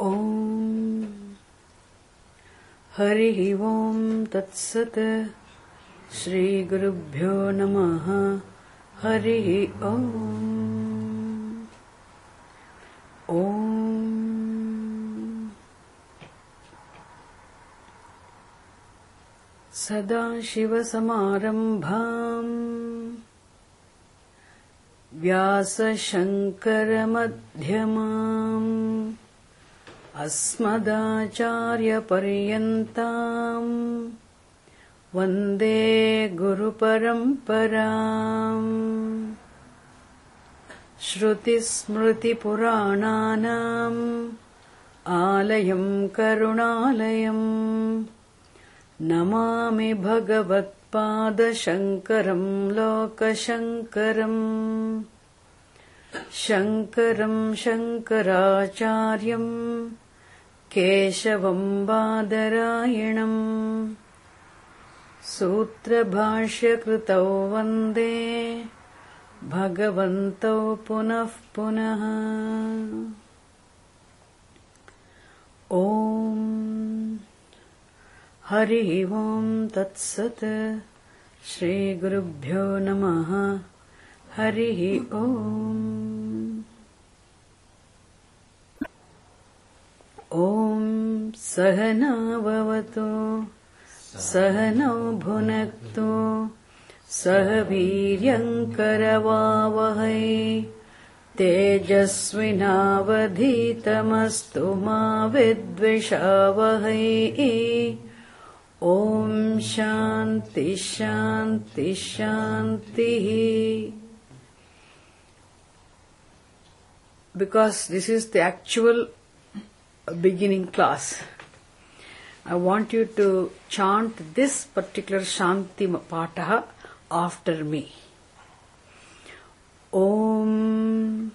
Om Harihi Om Tat Sat Shri Gurubhyo Namaha Harihi Om Om Sadashiva Samarambham Vyasa Shankara Madhyamam Asmadacharya Paryantam Vande Guru Paramparam Shruti Smriti Purananam Alayam Karunalayam Namami Bhagavatpada Shankaram Lokashankaram Shankaram Shankaracharyam Keshavam Badarayanam Sutra Bhashya Kritau Vande Bhagavantau Punah Punah Om Harihi Om Tat Sat Shri Gurubhyo Namaha Harihi Om Om Sahana Bhavatu Sahana Bhunaktu Sahaviryam Karavavahai Tejasvinavadhitamastu ma vidvishavahai Om Shanti Shanti Shanti. Because this is the actual beginning class, I want you to chant this particular Shanti Pataha after me. Om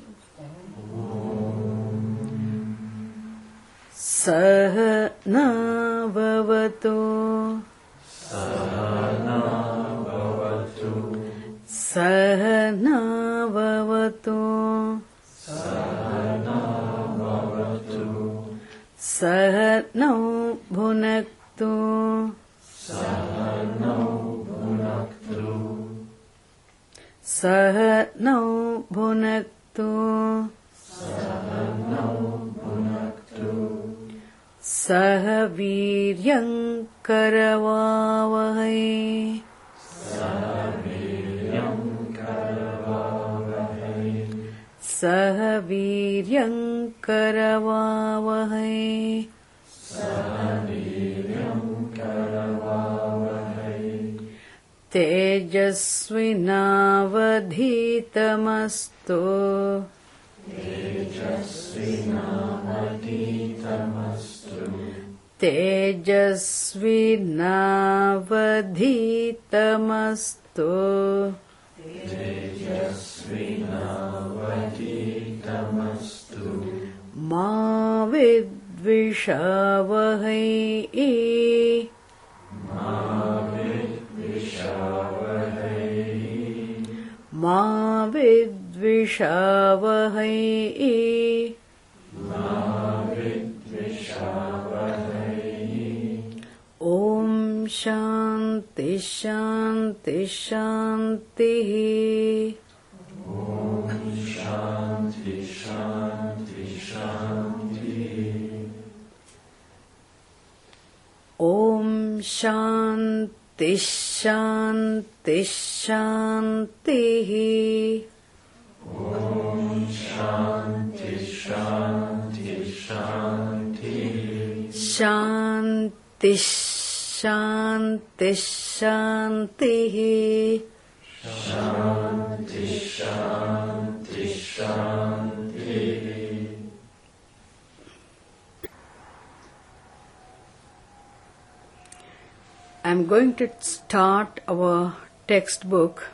Sahana Bhavatu Sahana Bhavatu Sahanau Bhunaktu Sahanau Bhunaktu Sahaviryam Karavavahai Sahaviryam Karavavahai Tejasvinavadhitamastu Tejasvinavadhitamastu Ma vidvishavahai Ma vidvishavahai Om Shanti Shanti Shanti. Om Shanti Shanti Shanti. Om Shanti Shanti Shanti. Om Shanti Shanti Shanti. Shanti Shanti Shanti. Shanti Shanti Shanti. I'm going to start our textbook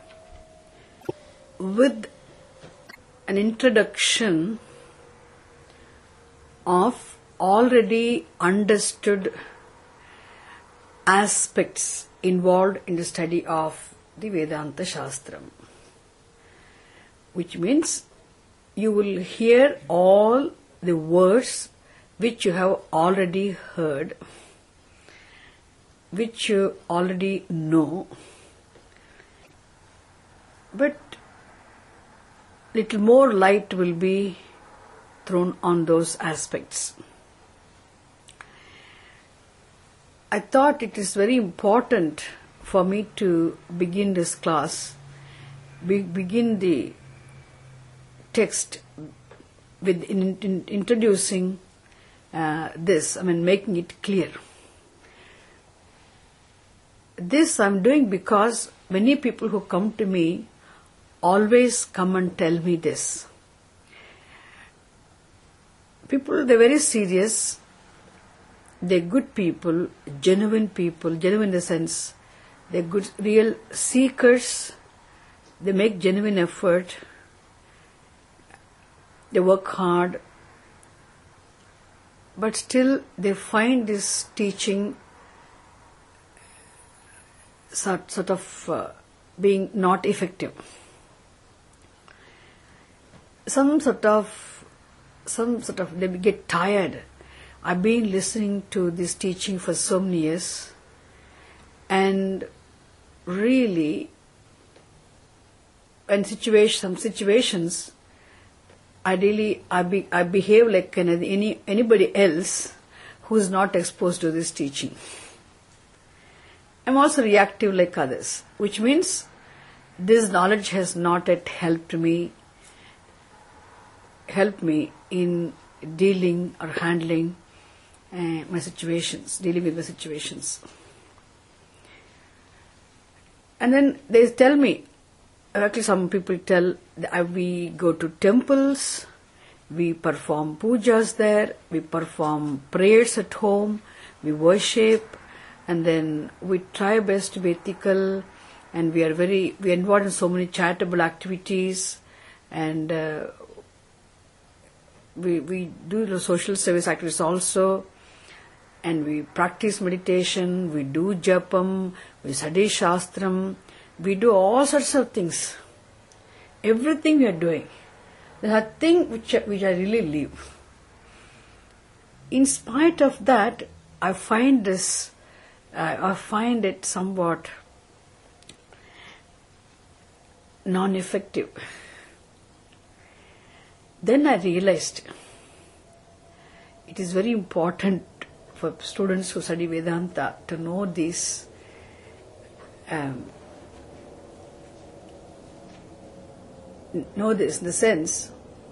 with an introduction of already understood aspects involved in the study of the Vedanta Shastram, which means you will hear all the words which you have already heard, which you already know, but little more light will be thrown on those aspects. I thought it is very important for me to begin this class, begin the text with introducing this, making it clear. This I'm doing because many people who come to me always come and tell me this. People, they're very serious, they're good people, genuine in the sense, they're good, real seekers, they make genuine effort, they work hard, but still they find this teaching sort of being not effective. Some sort of they get tired. I've been listening to this teaching for so many years, and really, in some situations, I behave like anybody else who is not exposed to this teaching. I'm also reactive like others, which means this knowledge has not yet helped me in dealing or handling my situations, dealing with my situations. And then they tell me, actually some people tell, we go to temples, we perform pujas there, we perform prayers at home, we worship, and then we try best to be ethical, and we are involved in so many charitable activities, and we do the social service activities also, and we practice meditation, we do japam, we study shastram, we do all sorts of things. Everything we are doing. There's nothing which I really leave. In spite of that, I find it somewhat non-effective. Then I realized it is very important for students who study Vedanta to know this in the sense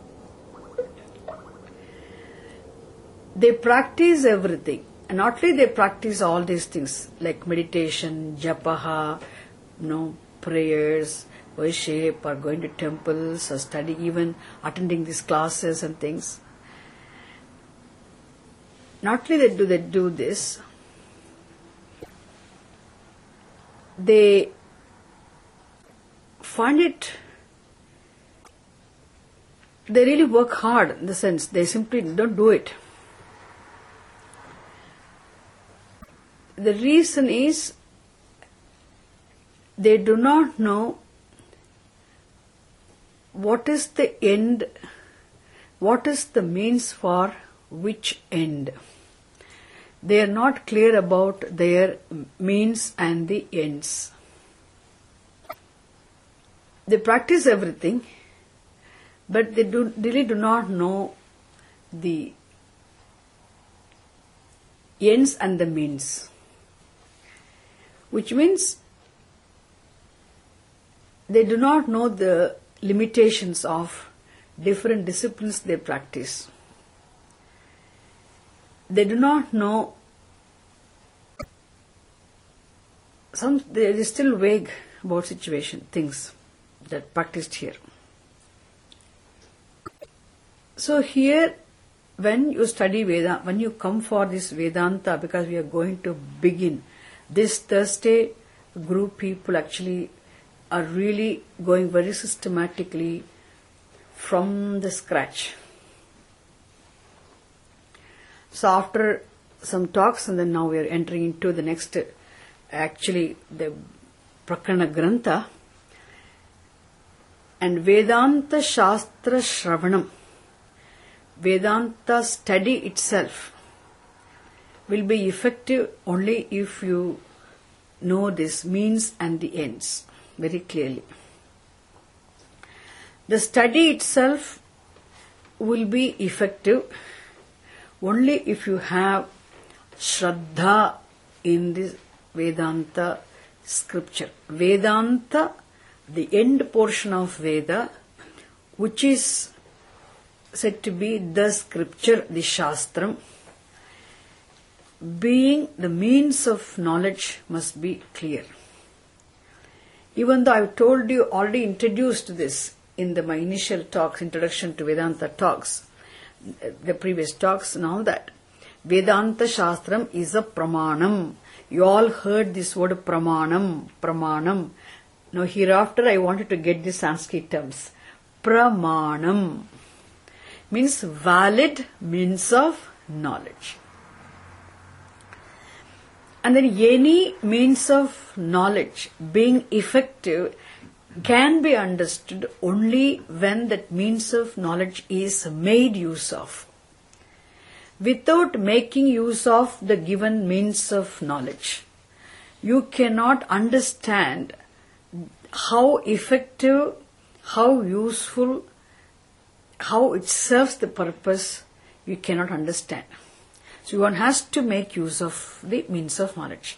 they practice everything, and not only they practice all these things like meditation, japaha, prayers, worship, or going to temples, or study, even attending these classes and things. Not only they do this, they find it, they really work hard in the sense they simply don't do it. The reason is they do not know what is the end, what is the means for which end. They are not clear about their means and the ends. They practice everything, but they really do not know the ends and the means. Which means they do not know the limitations of different disciplines they practice. They do not know, they are still vague about things that practiced here. So here, when you study Vedanta, when you come for this Vedanta, because we are going to begin this Thursday, group people actually are really going very systematically from the scratch. So after some talks, and then now we are entering into the next, actually the Prakarana Grantha, and Vedanta Shastra Shravanam. Vedanta study itself will be effective only if you know this means and the ends very clearly. The study itself will be effective only if you have Shraddha in this Vedanta scripture. Vedanta, the end portion of Veda, which is said to be the scripture, the Shastram, being the means of knowledge, must be clear. Even though I've told you, already introduced this in my initial talks, introduction to Vedanta talks, the previous talks, now that Vedanta Shastram is a pramanam. You all heard this word pramanam, pramanam. Now hereafter I wanted to get the Sanskrit terms. Pramanam means valid means of knowledge. And then any means of knowledge being effective can be understood only when that means of knowledge is made use of. Without making use of the given means of knowledge, you cannot understand how effective, how useful, how it serves the purpose. You cannot understand. So one has to make use of the means of knowledge.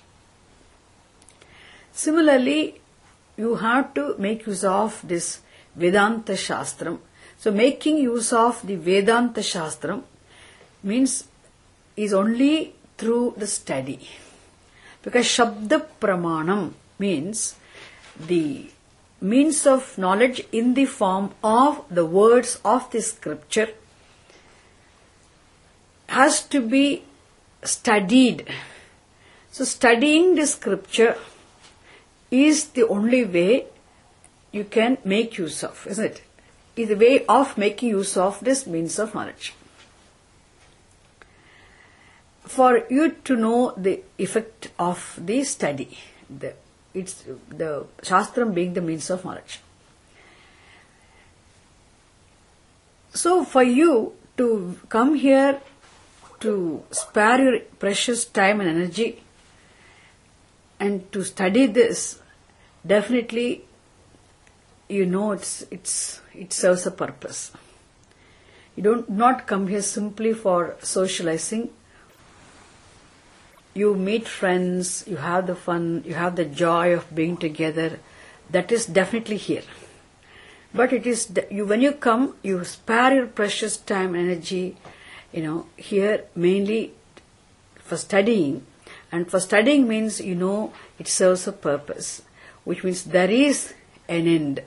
Similarly, you have to make use of this Vedanta Shastram. So making use of the Vedanta Shastram means is only through the study. Because Shabda Pramanam means the means of knowledge in the form of the words of the scripture has to be studied. So studying the scripture is the only way you can make use of, isn't it? Is the way of making use of this means of knowledge. For you to know the effect of the study, it's the Shastram being the means of knowledge. So for you to come here to spare your precious time and energy and to study this, definitely you know it serves a purpose. You don't not come here simply for socializing. You meet friends, you have the fun, you have the joy of being together. That is definitely here. But it is when you come, you spare your precious time and energy, here mainly for studying. And for studying means, it serves a purpose, which means there is an end.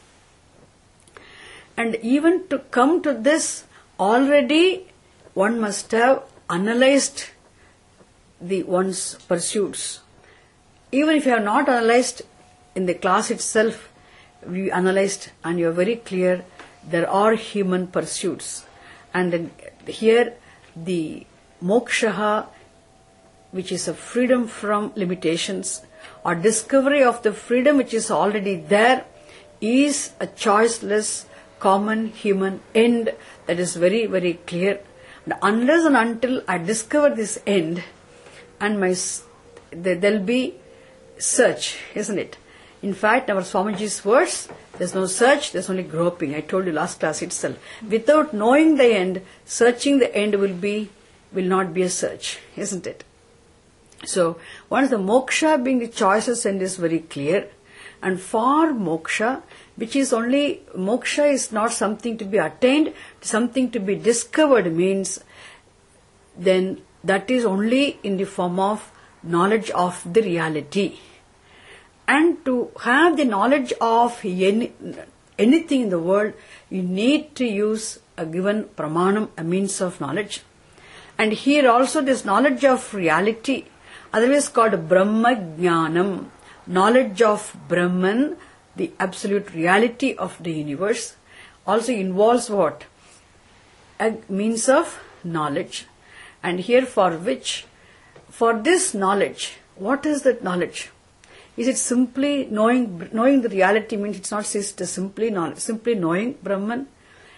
And even to come to this, already one must have analyzed one's pursuits. Even if you have not analyzed in the class itself, we analyzed and you are very clear there are human pursuits. And then here the moksha, which is a freedom from limitations, or discovery of the freedom which is already there, is a choiceless common human end that is very, very clear. And unless and until I discover this end, and there will be search, isn't it? In fact, our Swamiji's words, there's no search, there's only groping. I told you last class itself. Without knowing the end, searching the end will not be a search, isn't it? So, once the moksha being the choices end is very clear, and for moksha, moksha is not something to be attained, something to be discovered means, then that is only in the form of knowledge of the reality. And to have the knowledge of anything in the world, you need to use a given pramanam, a means of knowledge. And here also this knowledge of reality, otherwise called Brahma Jnanam, knowledge of Brahman, the absolute reality of the universe, also involves what? A means of knowledge. And here for this knowledge, what is that knowledge? Is it simply knowing the reality? Means it's not just simply knowledge, simply knowing Brahman.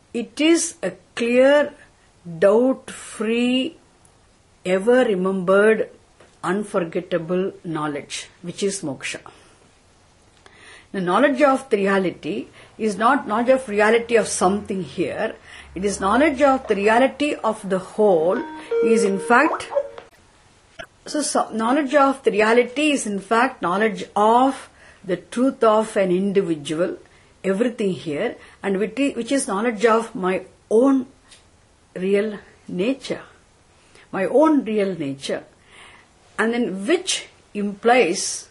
It is a clear, doubt-free, ever-remembered, unforgettable knowledge, which is moksha. The knowledge of the reality is not knowledge of reality of something here. It is knowledge of the reality of the whole is in fact... So knowledge of the reality is in fact knowledge of the truth of an individual, everything here, and which is knowledge of my own real nature. My own real nature. And then which implies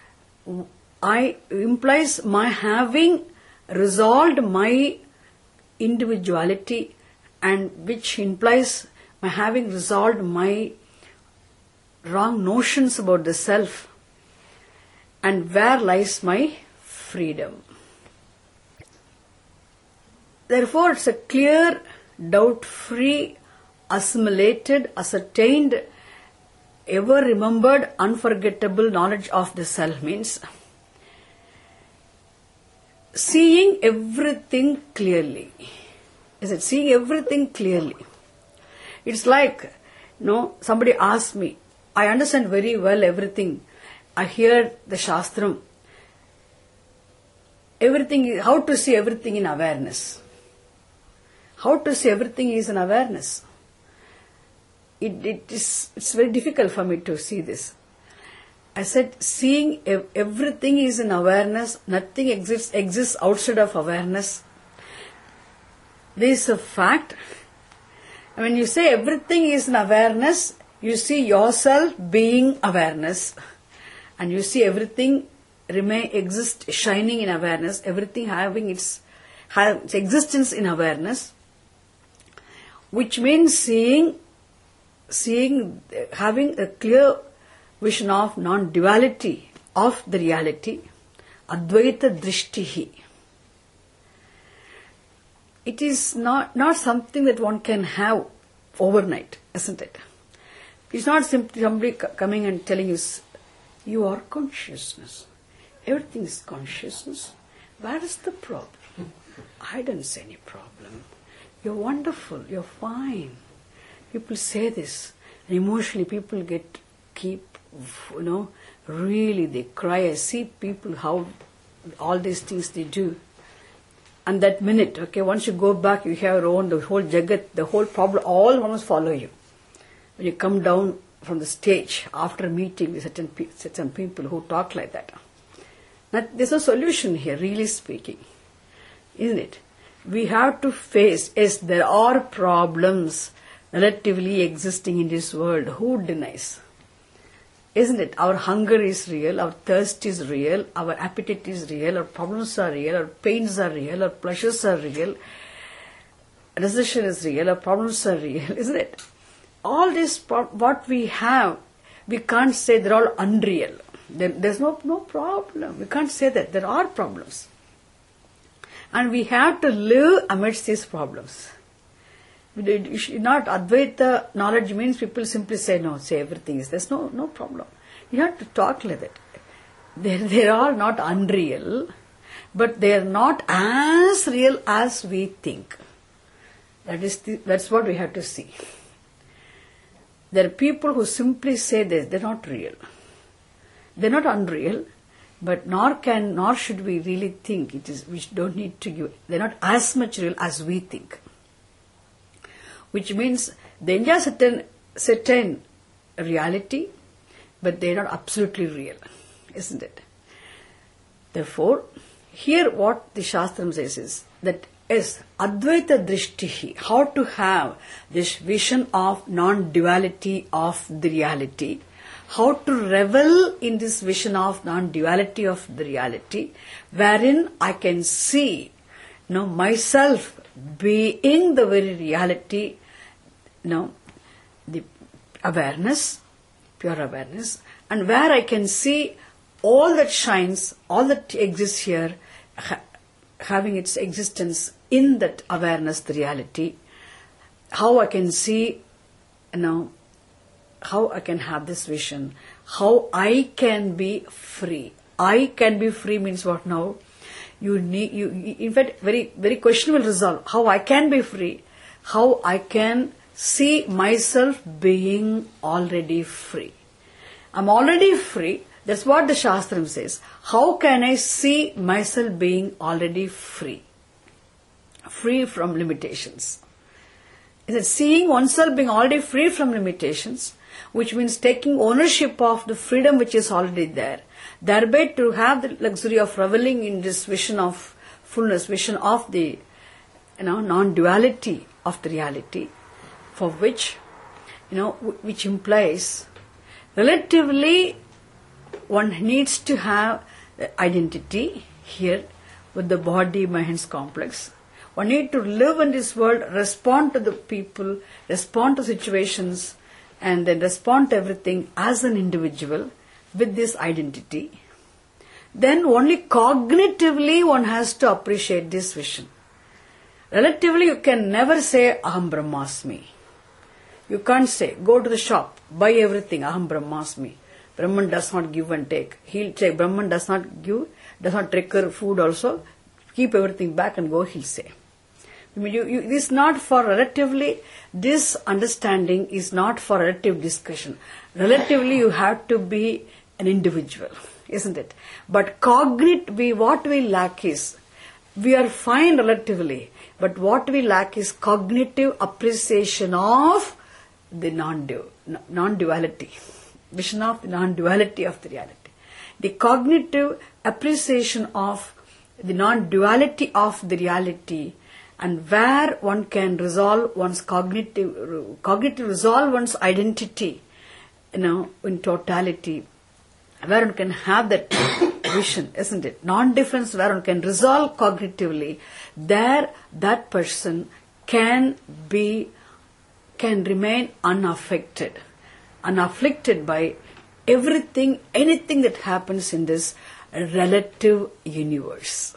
my having resolved my individuality, and which implies my having resolved my wrong notions about the self, and where lies my freedom. Therefore, it's a clear, doubt-free, assimilated, ascertained, ever-remembered, unforgettable knowledge of the self means seeing everything clearly. Is it seeing everything clearly? It's like, somebody asks me, I understand very well everything. I hear the Shastram. Everything, how to see everything in awareness. How to see everything is in awareness. It's very difficult for me to see this. I said, seeing everything is in awareness, nothing exists outside of awareness. This is a fact. And when you say everything is in awareness, you see yourself being awareness, and you see everything exist, shining in awareness, everything having its existence in awareness, which means having a clear vision of non-duality of the reality, Advaita Drishtihi. It is not something that one can have overnight, isn't it? It's not simply somebody coming and telling you, you are consciousness. Everything is consciousness. Where is the problem? I don't see any problem. You're wonderful. You're fine. People say this. And emotionally people really they cry. I see people how all these things they do. And that minute, once you go back, you have your own, the whole jagat, the whole problem, all almost follow you. When you come down from the stage after meeting with certain people who talk like that. There's no solution here, really speaking. Isn't it? We have to face, yes, there are problems relatively existing in this world. Who denies? Isn't it? Our hunger is real, our thirst is real, our appetite is real, our problems are real, our pains are real, our pleasures are real, recession is real, our problems are real, isn't it? All this, what we have, we can't say they're all unreal. There's no problem. We can't say that. There are problems. And we have to live amidst these problems. Not Advaita knowledge means people simply say, no, say everything is. There's no problem. You have to talk like that. They are not unreal, but they are not as real as we think. That's what we have to see. There are people who simply say this, they're not real. They're not unreal, but nor should we really think we don't need to give. They're not as much real as we think. Which means they enjoy certain reality, but they're not absolutely real, isn't it? Therefore, here what the Shastram says is that is Advaita Drishtihi, how to have this vision of non-duality of the reality, how to revel in this vision of non-duality of the reality, wherein I can see myself being the very reality, the awareness, pure awareness, and where I can see all that shines, all that exists here, having its existence in that awareness, the reality, how I can see, how I can have this vision, how I can be free. I can be free means what now? in fact, very, very questionable resolve. How I can be free, how I can see myself being already free. I'm already free. That's what the Shastram says. How can I see myself being already free? Free from limitations. Is it seeing oneself being already free from limitations, which means taking ownership of the freedom which is already there, thereby to have the luxury of reveling in this vision of fullness, vision of the non-duality of the reality, for which, which implies relatively one needs to have identity here with the body-mind complex. One needs to live in this world, respond to the people, respond to situations, and then respond to everything as an individual with this identity. Then only cognitively one has to appreciate this vision. Relatively you can never say Aham Brahmasmi. You can't say, go to the shop, buy everything, Aham Brahmasmi. Brahman does not give and take. He'll say, Brahman does not give, does not trigger food also, keep everything back and go, he'll say. This is not for relatively, this understanding is not for relative discussion. Relatively you have to be an individual, isn't it? But what we lack is, we are fine relatively, but what we lack is cognitive appreciation of the non-duality, vision of the non-duality of the reality. The cognitive appreciation of the non-duality of the reality, and where one can resolve one's cognitive resolve one's identity, in totality, where one can have that vision, isn't it? Non-difference, where one can resolve cognitively, there that person can remain unaffected by everything, anything that happens in this relative universe.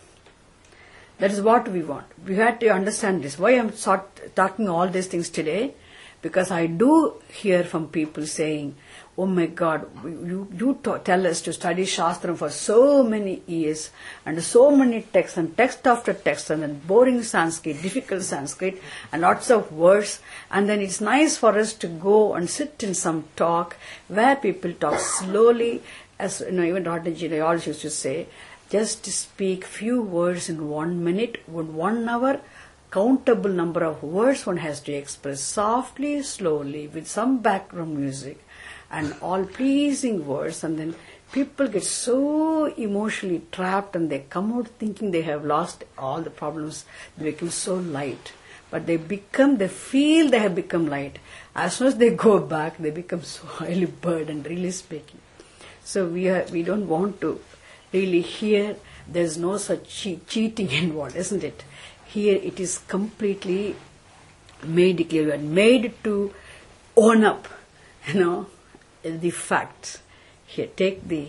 That is what we want. We have to understand this. Why I am talking all these things today? Because I do hear from people saying, oh my God, you tell us to study Shastram for so many years and so many texts and text after text and then boring Sanskrit, difficult Sanskrit and lots of words, and then it's nice for us to go and sit in some talk where people talk slowly, as even Radhaji always used to say, just speak few words in 1 minute, 1 hour, countable number of words one has to express softly, slowly, with some background music and all pleasing words, and then people get so emotionally trapped and they come out thinking they have lost all the problems, they become so light. But they feel they have become light. As soon as they go back, they become so highly burdened, really speaking. So we don't want to really hear, there's no such cheating involved, isn't it? Here it is completely made clear, and made to own up, the facts. Here, take the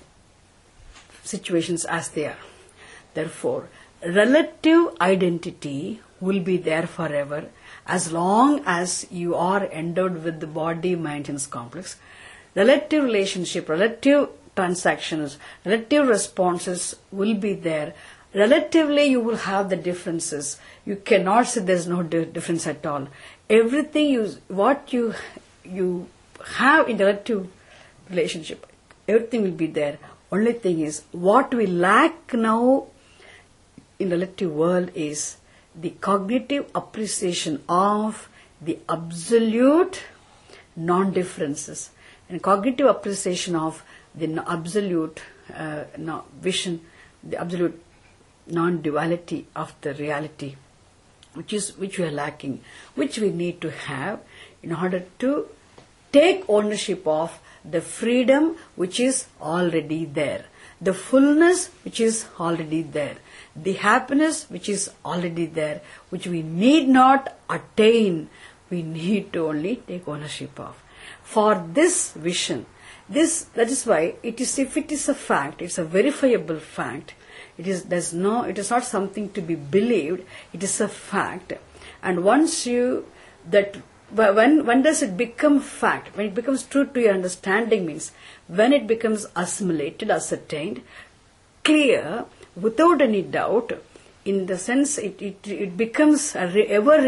situations as they are. Therefore, relative identity will be there forever as long as you are endowed with the body-mind complex. Relative relationship, relative transactions, relative responses will be there. Relatively you will have the differences. You cannot say there's no difference at all. Everything what you have in the relative relationship, everything will be there. Only thing is, what we lack now in the relative world is the cognitive appreciation of the absolute non-differences and cognitive appreciation of the absolute vision, the absolute non-duality of the reality, which we are lacking, which we need to have in order to take ownership of the freedom which is already there, the fullness which is already there, the happiness which is already there, which we need not attain, we need to only take ownership of. For this vision, that is why it is, if it is a fact, it's a verifiable fact. It is not something to be believed. It is a fact. And once when does it become fact? When it becomes true to your understanding means when it becomes assimilated, ascertained, clear, without any doubt, in the sense it becomes a ever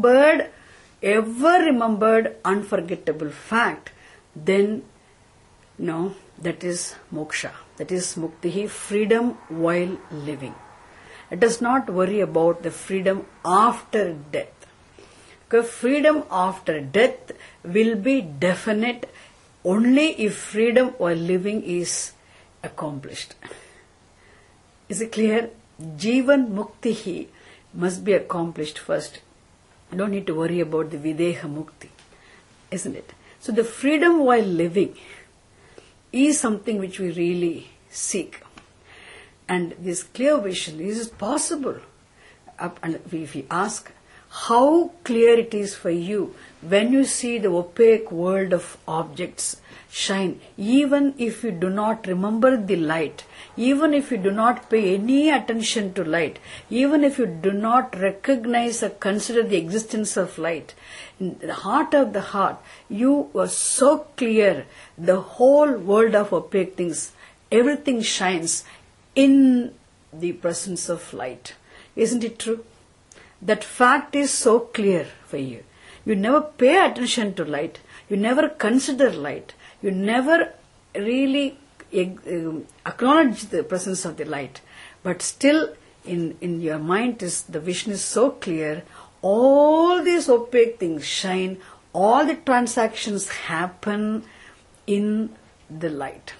remembered, unforgettable fact, then that is moksha, that is mukti, freedom while living. Let us not worry about the freedom after death. Because freedom after death will be definite only if freedom while living is accomplished. Is it clear? Jivan mukti must be accomplished first. You don't need to worry about the videha mukti, isn't it? So the freedom while living is something which we really seek. And this clear vision is possible. And if we ask how clear it is for you when you see the opaque world of objects shine, even if you do not remember the light, even if you do not pay any attention to light, even if you do not recognize or consider the existence of light, in the heart of the heart, you are so clear, the whole world of opaque things, everything shines in the presence of light. Isn't it true? That fact is so clear for you. You never pay attention to light. You never consider light. You never really acknowledge the presence of the light. But still, in your mind, the vision is so clear. All these opaque things shine. All the transactions happen in the light.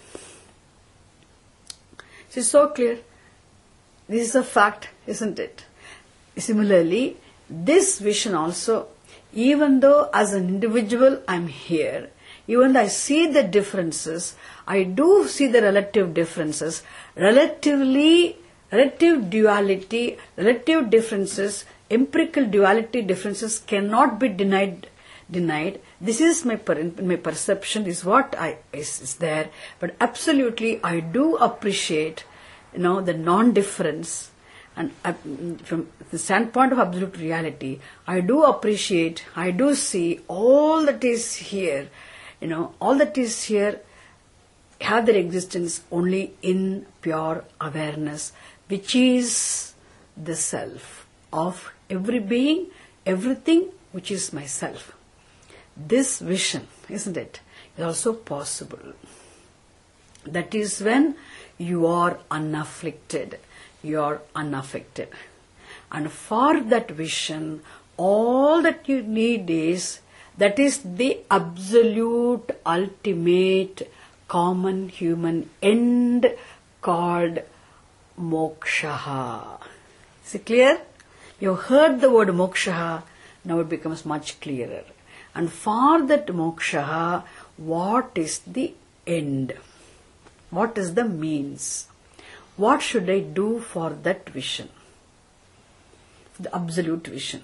It's so clear. This is a fact, isn't it? Similarly, this vision also, even though as an individual I'm here, even though I see the differences, I do see the relative differences, relative duality, relative differences, empirical duality differences cannot be denied. This is my perception, is what is there. But absolutely, I do appreciate, the non-difference. And from the standpoint of absolute reality, I do appreciate, I do see all that is here. All that is here have their existence only in pure awareness, which is the self of every being, everything which is myself. This vision, isn't it, is also possible. That is when you are unafflicted, you are unaffected. And for that vision, all that you need is, that is the absolute, ultimate, common human end called moksha. Is it clear? You heard the word moksha, now it becomes much clearer. And for that moksha, what is the end? What is the means? What should I do for that vision? The absolute vision.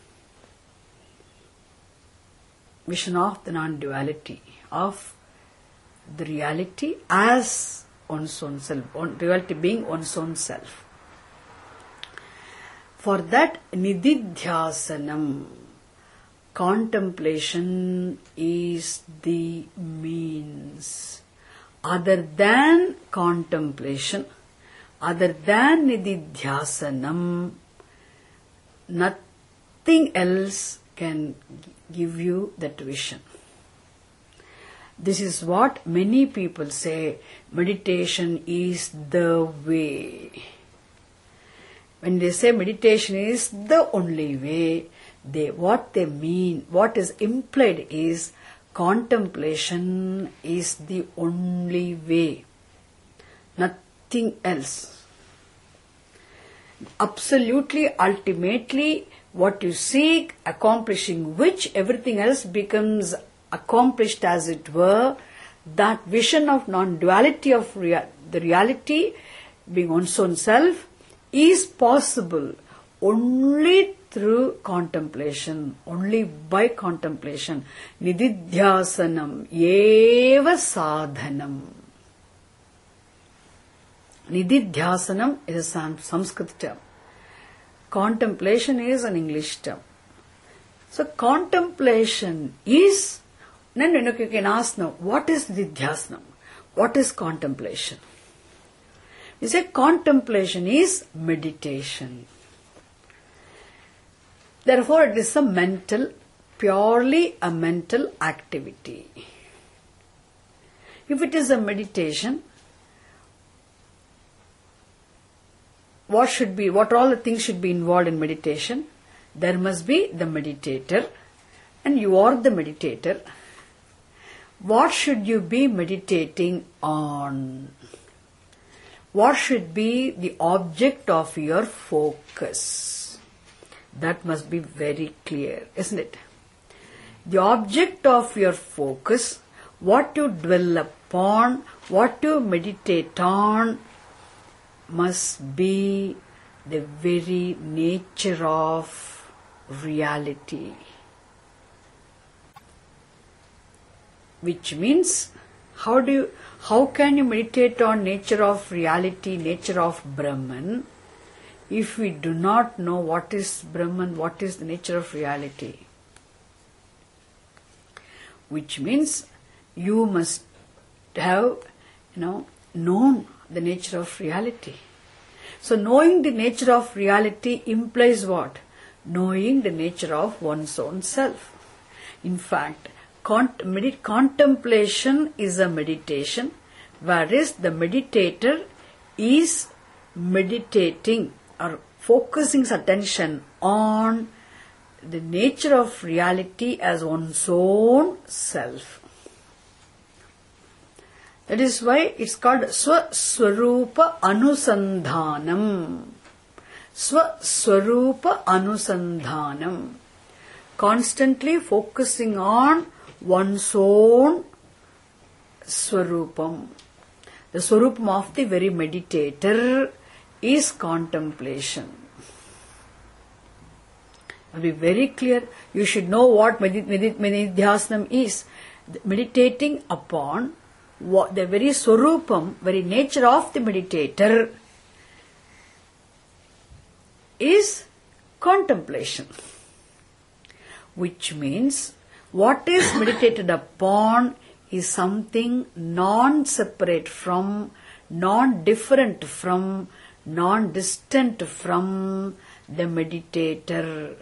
Vision of the non-duality, of the reality as one's own self, reality being one's own self. For that, nididhyasanam, contemplation is the means. Other than contemplation, other than nididhyasanam, nothing else can give you that vision. This is what many people say, meditation is the way. When they say meditation is the only way, what they mean, what is implied is contemplation is the only way. Nothing else. Absolutely, ultimately, what you seek, accomplishing which everything else becomes accomplished as it were, that vision of non-duality of the reality being one's own self is possible only through contemplation, only by contemplation. Nididhyasanam eva sadhanam. Nididhyasanam is a Sanskrit term. Contemplation is an English term. So contemplation is, then you can ask now, what is nididhyasanam? What is contemplation? You say contemplation is meditation. Therefore, it is purely a mental activity. If it is a meditation, what all the things should be involved in meditation? There must be the meditator, and you are the meditator. What should you be meditating on? What should be the object of your focus? That must be very clear, isn't it? The object of your focus, what you dwell upon, what you meditate on, must be the very nature of reality. Which means, how can you meditate on nature of reality, nature of Brahman, if we do not know what is Brahman, what is the nature of reality? Which means you must have, known the nature of reality. So knowing the nature of reality implies what? Knowing the nature of one's own self. In fact, contemplation is a meditation, whereas the meditator is meditating or focusing his attention on the nature of reality as one's own self. That is why it's called Swaswarupa Anusandhanam. Swaswarupa Anusandhanam. Constantly focusing on one's own Swarupam. The Swarupam of the very meditator is contemplation. It will be very clear. You should know what Nididhyasanam is. Meditating upon what the very Swarupam, very nature of the meditator is contemplation. Which means what is meditated upon is something non-separate from, non-different from, non-distant from the meditator.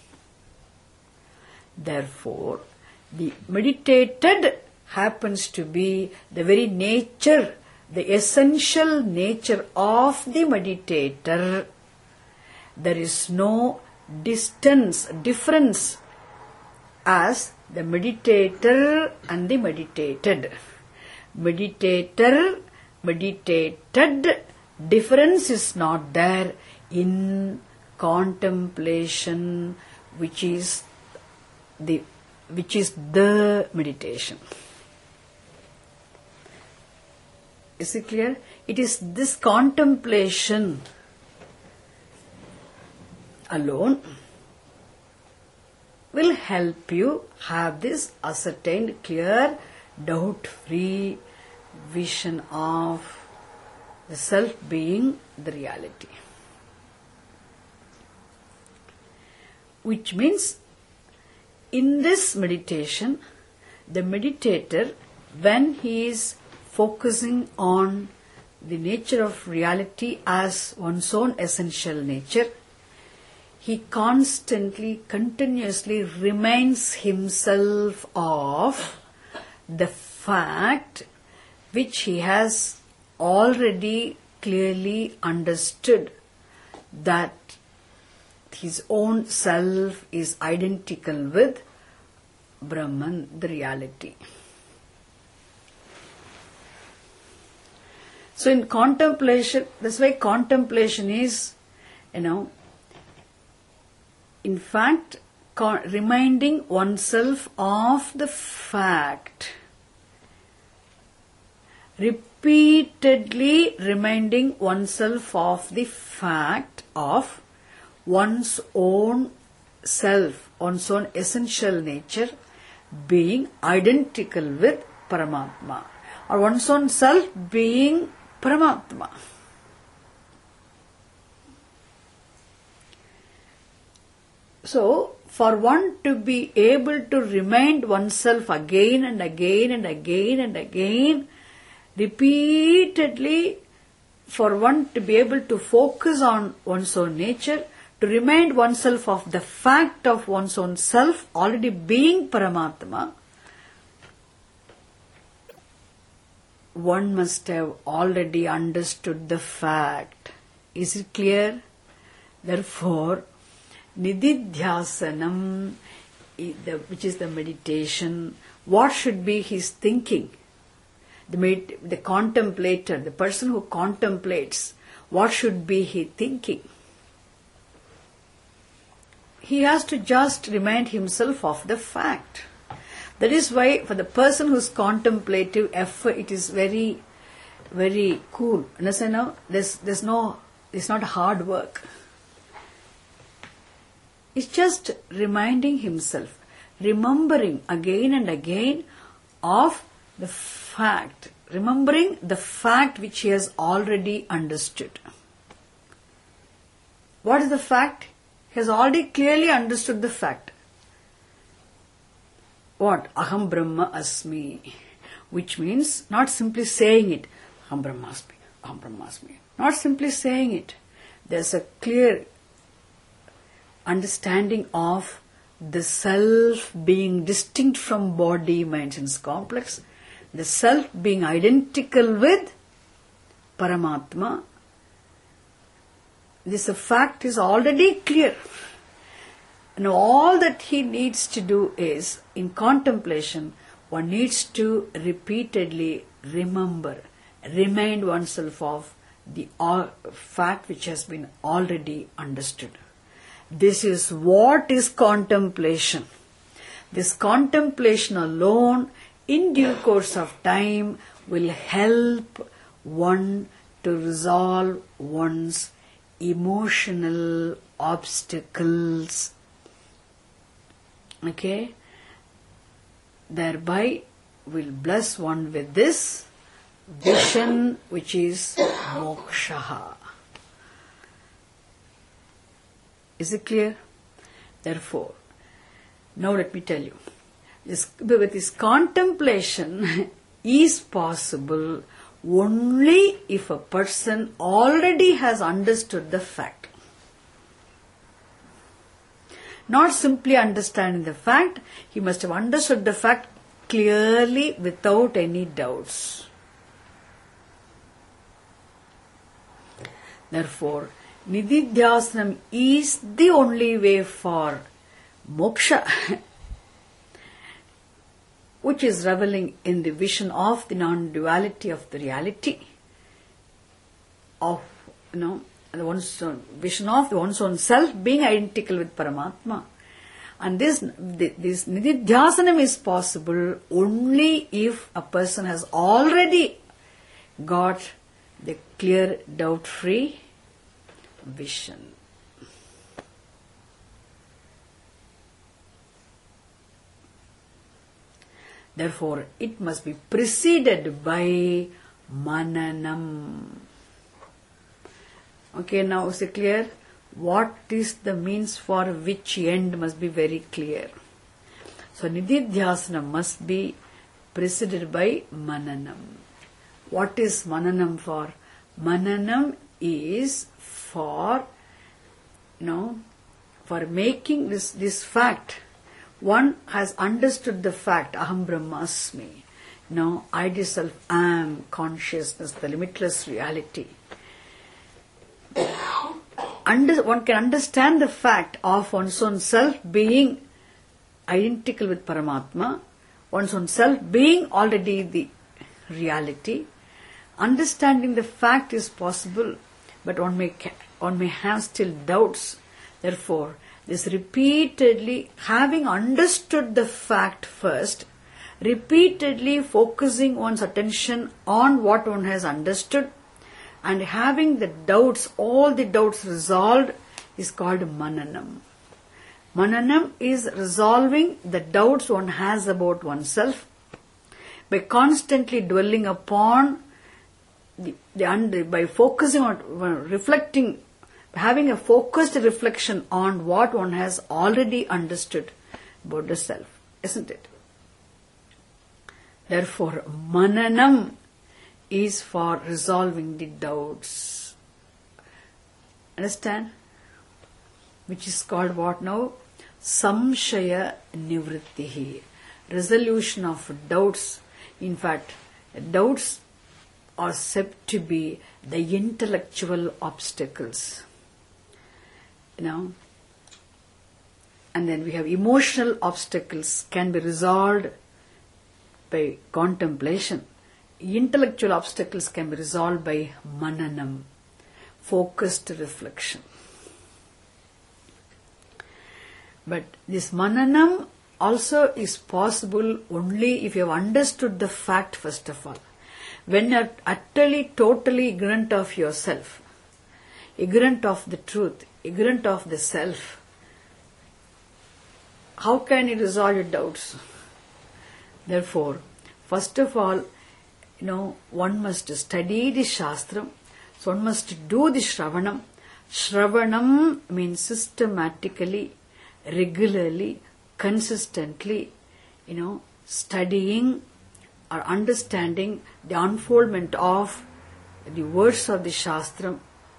Therefore, the meditated happens to be the very nature, the essential nature of the meditator. There is no difference as the meditator and the meditated. Meditator, meditated, difference is not there in contemplation, which is the meditation. Is it clear? It is this contemplation alone will help you have this ascertained, clear, doubt-free vision of the self being the reality. Which means, in this meditation, the meditator, when he is focusing on the nature of reality as one's own essential nature, he constantly, continuously reminds himself of the fact which he has already clearly understood, that his own self is identical with Brahman, the reality. So in contemplation, that's why contemplation is, in fact, reminding oneself of the fact, repeatedly reminding oneself of the fact of one's own self, one's own essential nature being identical with Paramatma, or one's own self being Paramatma. So, for one to be able to remind oneself again and again and again and again, repeatedly for one to be able to focus on one's own nature, to remind oneself of the fact of one's own self already being Paramatma, one must have already understood the fact. Is it clear? Therefore, Nididhyasanam, which is the meditation, what should be his thinking? The contemplator, the person who contemplates, what should be he thinking? He has to just remind himself of the fact. That is why for the person who is contemplative, effort, it is very, very cool. Understand now? It's not hard work. It's just reminding himself, remembering again and again of the fact, remembering the fact which he has already understood. What is the fact? He has already clearly understood the fact. What? Aham Brahma Asmi. Which means not simply saying it. Aham Brahma Asmi. Aham Brahma Asmi. Not simply saying it. There's a clear understanding of the self being distinct from body, mind, sense complex. The self being identical with Paramatma. This fact is already clear. Now all that he needs to do is, in contemplation, one needs to repeatedly remind oneself of the fact which has been already understood. This is what is contemplation. This contemplation alone, in due course of time, will help one to resolve one's emotional obstacles. Okay? Thereby will bless one with this vision which is moksha. Is it clear? Therefore, now let me tell you, with this contemplation is possible only if a person already has understood the fact. Not simply understanding the fact, he must have understood the fact clearly without any doubts. Therefore, Nididhyasanam is the only way for moksha, which is reveling in the vision of the non-duality of the reality, of the vision of one's own self being identical with Paramatma. And this Nididhyasanam is possible only if a person has already got the clear, doubt-free vision. Therefore, it must be preceded by mananam. Okay, now is it clear? What is the means for which end must be very clear. So, Nididhyasanam must be preceded by mananam. What is mananam for? Mananam is for making this fact. One has understood the fact, Aham Brahmasmi. I myself am consciousness, the limitless reality. One can understand the fact of one's own self being identical with Paramatma, one's own self being already the reality. Understanding the fact is possible, but one may have still doubts. Therefore, this repeatedly, having understood the fact first, repeatedly focusing one's attention on what one has understood, and having the doubts, all the doubts resolved, is called mananam. Mananam is resolving the doubts one has about oneself by constantly dwelling upon by focusing on, reflecting, having a focused reflection on what one has already understood about the self, isn't it? Therefore, mananam is for resolving the doubts. Understand? Which is called what now? Samshaya nivrittihi. Resolution of doubts. In fact, doubts are said to be the intellectual obstacles. And then we have emotional obstacles can be resolved by contemplation. Intellectual obstacles can be resolved by mananam, focused reflection. But this mananam also is possible only if you have understood the fact first of all. When you are utterly, totally ignorant of yourself, ignorant of the truth, ignorant of the self, how can you resolve your doubts? Therefore, first of all, one must study the Shastram, so one must do the Shravanam. Shravanam means systematically, regularly, consistently, studying or understanding the unfoldment of the words of the Shastram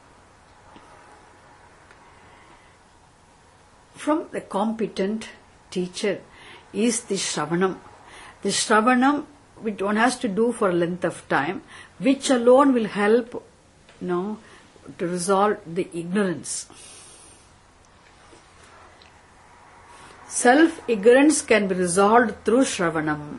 from the competent teacher is the Shravanam. The Shravanam, which one has to do for a length of time, which alone will help, to resolve the ignorance. Self-ignorance can be resolved through Shravanam.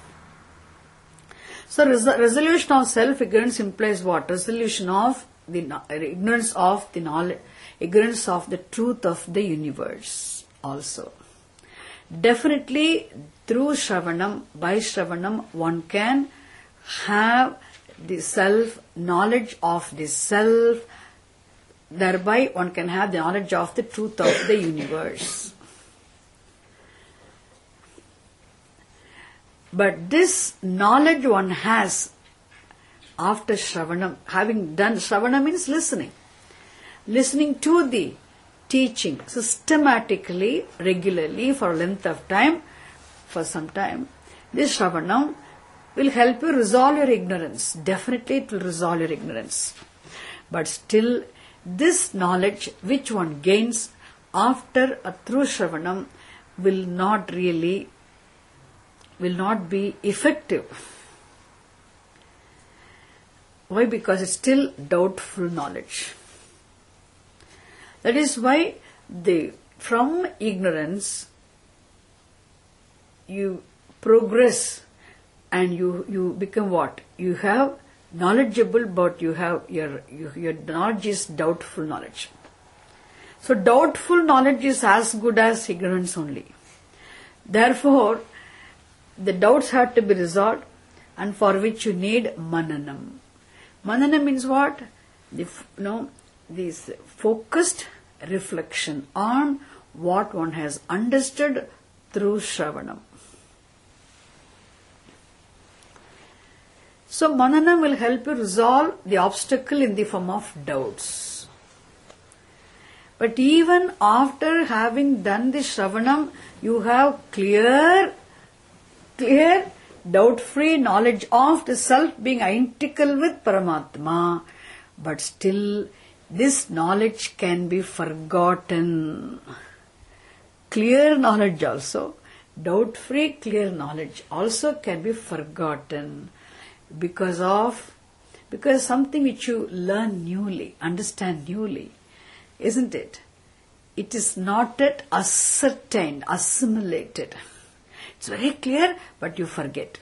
So, resolution of self-ignorance implies what? Resolution of the ignorance of the knowledge, ignorance of the truth of the universe also. Definitely, through Shravanam, by Shravanam, one can have the self, knowledge of the self, thereby one can have the knowledge of the truth of the universe. But this knowledge one has after Shravanam, having done, Shravanam means listening. Listening to the teaching systematically, regularly, for a length of time, for some time, this Shravanam will help you resolve your ignorance. Definitely it will resolve your ignorance. But still, this knowledge which one gains after a through Shravanam will not be effective. Why? Because it's still doubtful knowledge. That is why from ignorance you progress and you become what? You have knowledgeable, but you have your knowledge is doubtful knowledge. So doubtful knowledge is as good as ignorance only. Therefore, the doubts have to be resolved, and for which you need mananam. Mananam means what? This focused reflection on what one has understood through Shravanam. So mananam will help you resolve the obstacle in the form of doubts. But even after having done the Shravanam, you have clear, doubt-free knowledge of the self being identical with Paramatma. But still, this knowledge can be forgotten. Clear knowledge also, doubt-free clear knowledge also can be forgotten because something which you learn newly, understand newly, isn't it? It is not yet ascertained, assimilated. It's very clear, but you forget.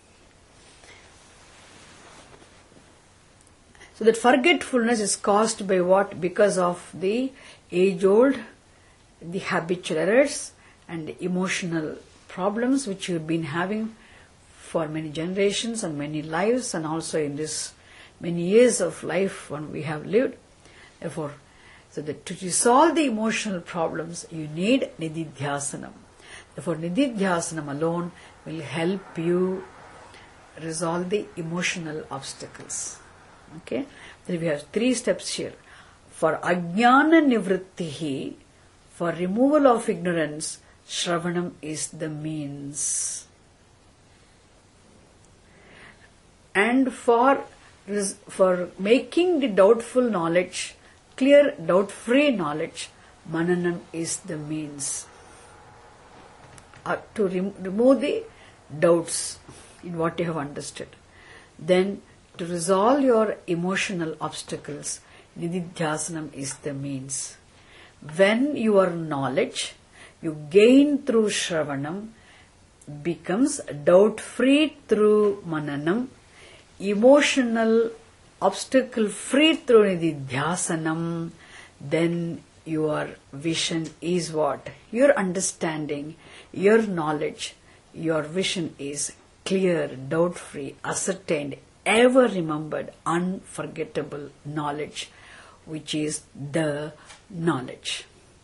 So that forgetfulness is caused by what? Because of the age-old, the habitual errors and the emotional problems which you've been having for many generations and many lives, and also in this many years of life when we have lived. Therefore, so that to resolve the emotional problems, you need nididhyasanam. Therefore, nididhyasanam alone will help you resolve the emotional obstacles. Okay? Then we have 3 steps here. For ajnana nivrittihi, for removal of ignorance, Shravanam is the means. And for making the doubtful knowledge clear, doubt-free knowledge, mananam is the means to remove the doubts in what you have understood. Then to resolve your emotional obstacles, nididhyasanam is the means. When your knowledge you gain through Shravanam becomes doubt-free through Mananam, emotional obstacle-free through Nididhyasanam, then your vision is what? Your understanding, your knowledge, your vision is clear, doubt-free, ascertained, ever remembered, unforgettable knowledge, which is the knowledge.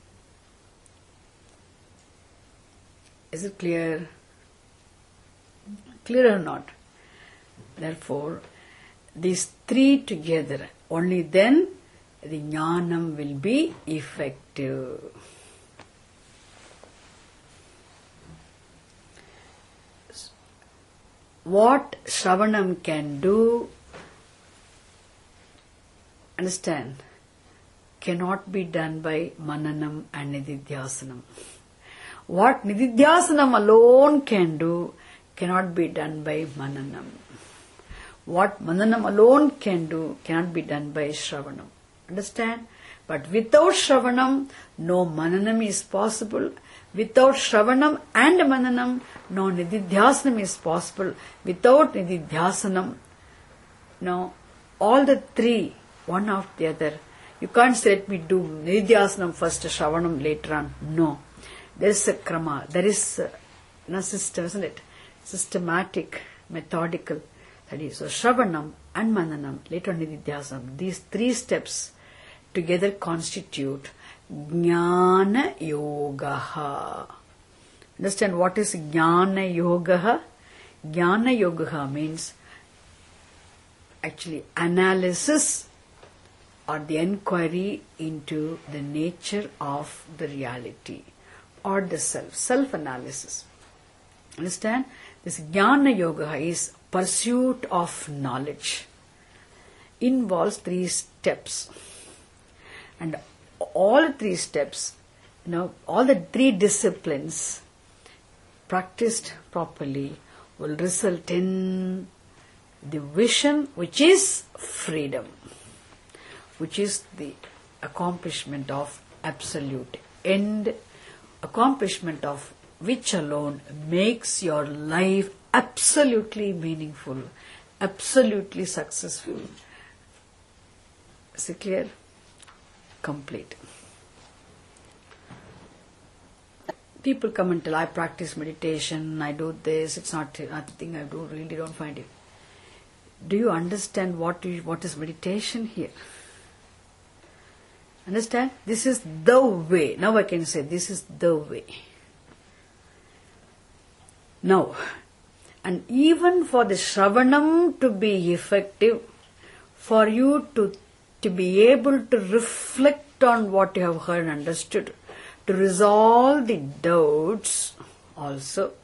Is it clear? Clear or not? Therefore, these three together, only then the jnanam will be effective. What Shravanam can do, understand, cannot be done by Mananam and Nididhyasanam. What Nididhyasanam alone can do cannot be done by Mananam. What Mananam alone can do cannot be done by Shravanam. Understand? But without Shravanam, no Mananam is possible. Without Shravanam and Mananam, no Nididhyasanam is possible. Without Nididhyasanam, no, all the three, one after the other. You can't say, let me do Nididhyasanam first, Shravanam later on. No. There is a krama, there is a system, isn't it? Systematic, methodical. That is, so Shravanam and Mananam, later on Nididhyasanam, these three steps together constitute Jnana Yogaha. Understand what is Jnana Yogaha? Jnana Yogaha means actually analysis or the inquiry into the nature of the reality or the self, self-analysis. Understand? This Jnana Yoga is pursuit of knowledge. Involves three steps. And all three steps, all the three disciplines practiced properly will result in the vision, which is freedom, which is the accomplishment of absolute end, accomplishment of which alone makes your life absolutely meaningful, absolutely successful. Is it clear? Complete. People come and tell, I practice meditation, I do this, it's not thing I do, really don't find it. Do you understand what is meditation here? Understand? This is the way. Now I can say this is the way. Now, and even for the Shravanam to be effective, for you to be able to reflect on what you have heard and understood, to resolve the doubts also,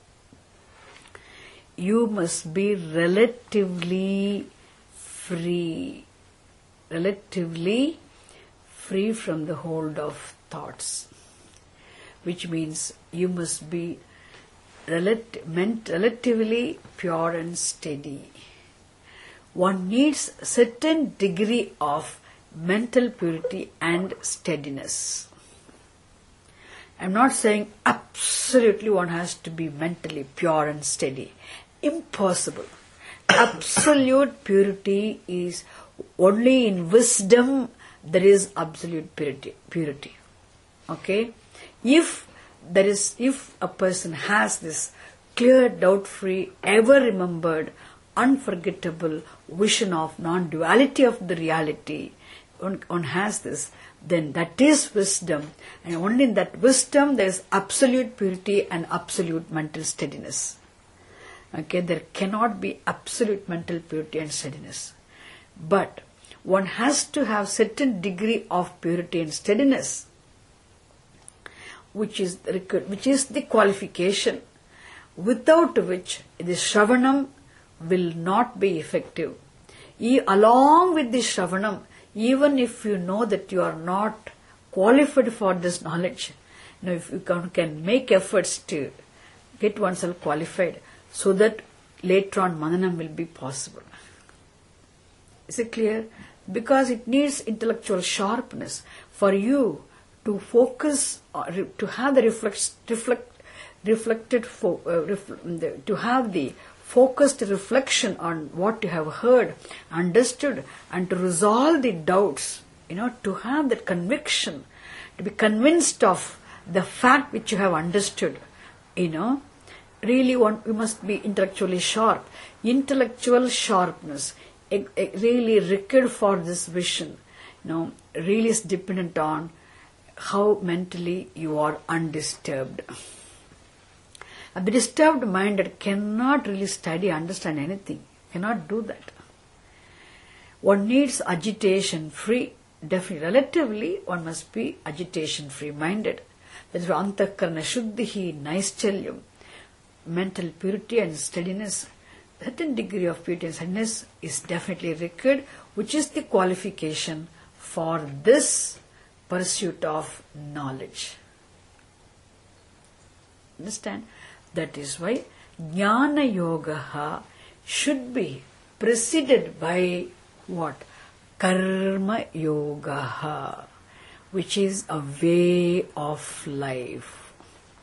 you must be relatively free from the hold of thoughts, which means you must be relatively pure and steady. One needs a certain degree of mental purity and steadiness. I'm not saying absolutely one has to be mentally pure and steady. Impossible. Absolute purity is only in wisdom there is absolute purity. Okay? If a person has this clear, doubt-free, ever remembered, unforgettable vision of non-duality of the reality, one has this, then that is wisdom, and only in that wisdom there is absolute purity and absolute mental steadiness. Okay, there cannot be absolute mental purity and steadiness. But one has to have certain degree of purity and steadiness, which is the qualification, without which the Shravanam will not be effective. Along with the Shravanam, even if you know that you are not qualified for this knowledge, if you can make efforts to get oneself qualified so that later on Mananam will be possible. Is it clear? Because it needs intellectual sharpness for you to focus, to have the to have the focused reflection on what you have heard, understood, and to resolve the doubts, to have that conviction, to be convinced of the fact which you have understood, really you must be intellectually sharp. Intellectual sharpness, really required for this vision, really is dependent on how mentally you are undisturbed. A disturbed mind cannot really study, understand anything, cannot do that. One needs agitation-free, definitely. Relatively, one must be agitation-free minded. That is Antakarana Shuddhihi Naischalya, mental purity and steadiness. A certain degree of purity and steadiness is definitely required, which is the qualification for this pursuit of knowledge. Understand? That is why Jnana Yoga should be preceded by what? Karma Yoga, which is a way of life.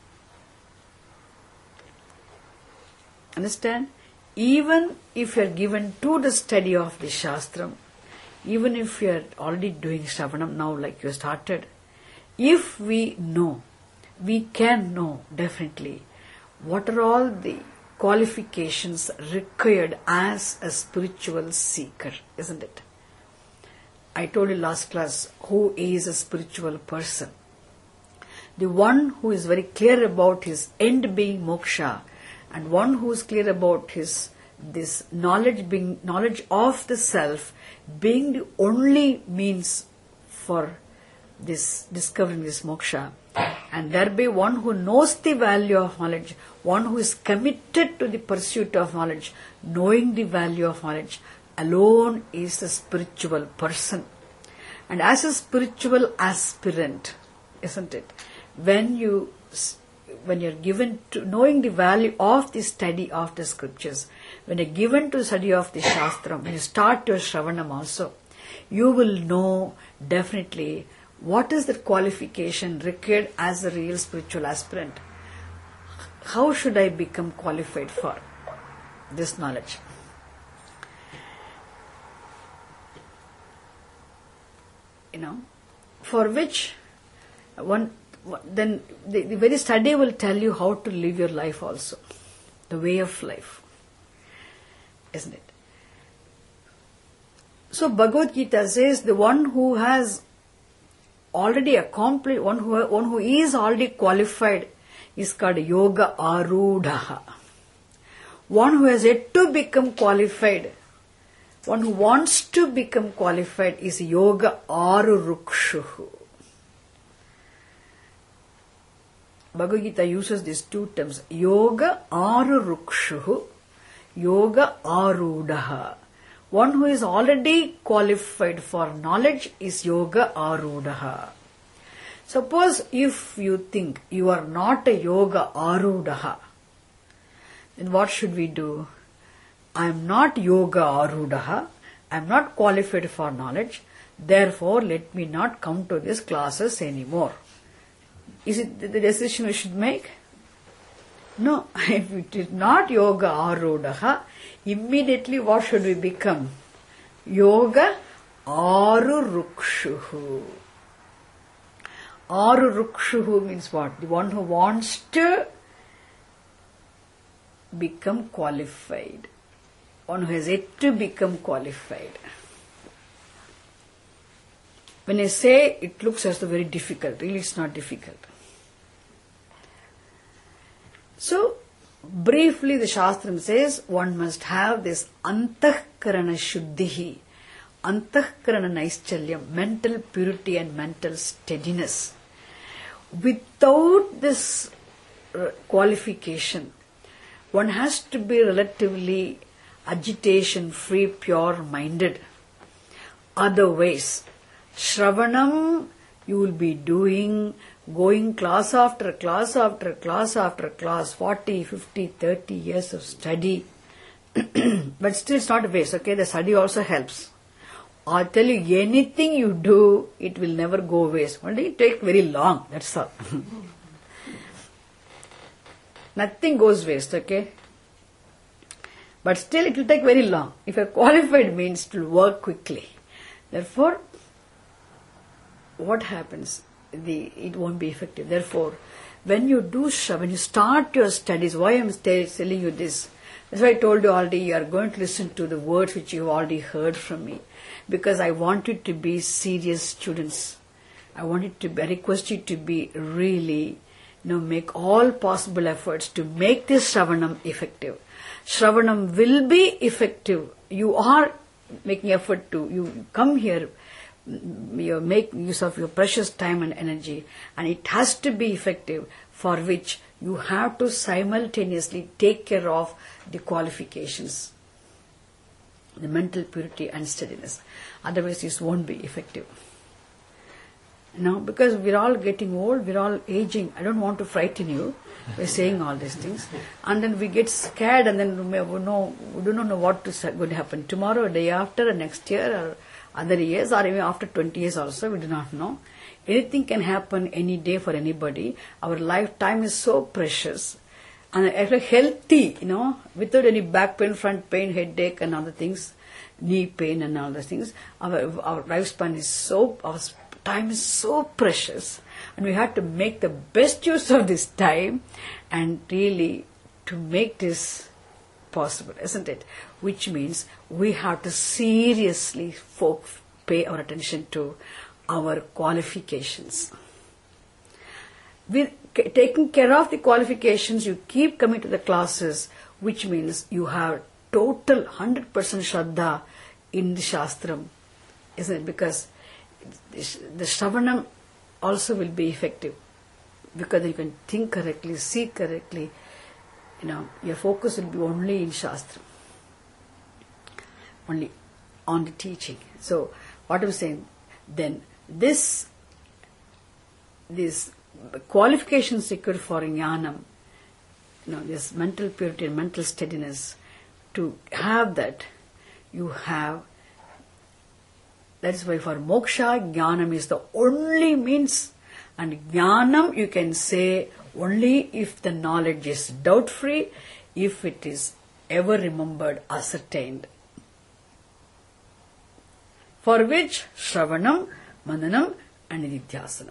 Understand? Even if you are given to the study of the Shastram, even if you are already doing Shravanam now like you started, if we know, we can know definitely what are all the qualifications required as a spiritual seeker, isn't it? I told you last class, who is a spiritual person? The one who is very clear about his end being moksha, and one who is clear about this knowledge of the self being the only means for this discovering this moksha, and there be one who knows the value of knowledge, one who is committed to the pursuit of knowledge, knowing the value of knowledge, alone is a spiritual person. And as a spiritual aspirant, isn't it, when you're given to knowing the value of the study of the scriptures, when you're given to study of the Shastram, when you start your Shravanam also, you will know definitely what is the qualification required as a real spiritual aspirant. How should I become qualified for this knowledge? For which then the very study will tell you how to live your life also, the way of life, isn't it? So Bhagavad Gita says the one who has already accomplished, one who is already qualified is called Yoga Arudha. One who has yet to become qualified, one who wants to become qualified is Yoga Arurukshuhu. Bhagavad Gita uses these two terms, Yoga Arurukshuhu, Yoga Arudaha. One who is already qualified for knowledge is Yoga Arudaha. Suppose if you think you are not a Yoga Arudaha, then what should we do? I am not Yoga Arudaha, I am not qualified for knowledge, therefore let me not come to these classes anymore. Is it the decision we should make? No, if it is not Yoga Arudaha, immediately what should we become? Yoga Arurukshuhu. Arurukshuhu means what? The one who wants to become qualified. One who has yet to become qualified. When I say it looks as though very difficult, really it's not difficult. So, briefly the Shastram says one must have this Antahkarana Shuddhihi, Antahkarana Naischalya, mental purity and mental steadiness. Without this qualification, one has to be relatively agitation-free, pure-minded. Otherwise, Shravanam you will be doing, going class after class after class after class, 40, 50, 30 years of study. But still it's not a waste, okay? The study also helps. I'll tell you, anything you do, it will never go waste. Only it take very long, that's all. Nothing goes waste, okay? But still it will take very long. If you are qualified means it will work quickly. Therefore, what happens? It won't be effective. Therefore, when you start your studies, why I am telling you this? That's why I told you already, you are going to listen to the words which you have already heard from me. Because I want you to be serious students. I request you to be really, make all possible efforts to make this Shravanam effective. Shravanam will be effective. You are making effort to, you come here, you make use of your precious time and energy, and it has to be effective, for which you have to simultaneously take care of the qualifications, the mental purity and steadiness. Otherwise this won't be effective. Now, because we're all getting old, we're all aging, I don't want to frighten you by saying all these things. And then we get scared, and then we do not know what would happen tomorrow, or day after, or next year, or other years, or even after 20 years also, we do not know. Anything can happen any day for anybody. Our lifetime is so precious. And actually healthy, without any back pain, front pain, headache and other things, knee pain and all those things. Our lifespan is our time is so precious. And we have to make the best use of this time and really to make this possible, isn't it? Which means we have to seriously pay our attention to our qualifications. With taking care of the qualifications, you keep coming to the classes, which means you have total 100% Shraddha in the Shastram, isn't it? Because the Shravanam also will be effective, because you can think correctly, see correctly. Your focus will be only in Shastra, only on the teaching. So, what I'm saying, then this qualifications required for Jnanam, this mental purity and mental steadiness, to have that, you have. That is why for moksha, Jnanam is the only means. And Jnanam you can say only if the knowledge is doubt-free, if it is ever remembered, ascertained. For which Shravanam, Mananam and Nidhyasanam.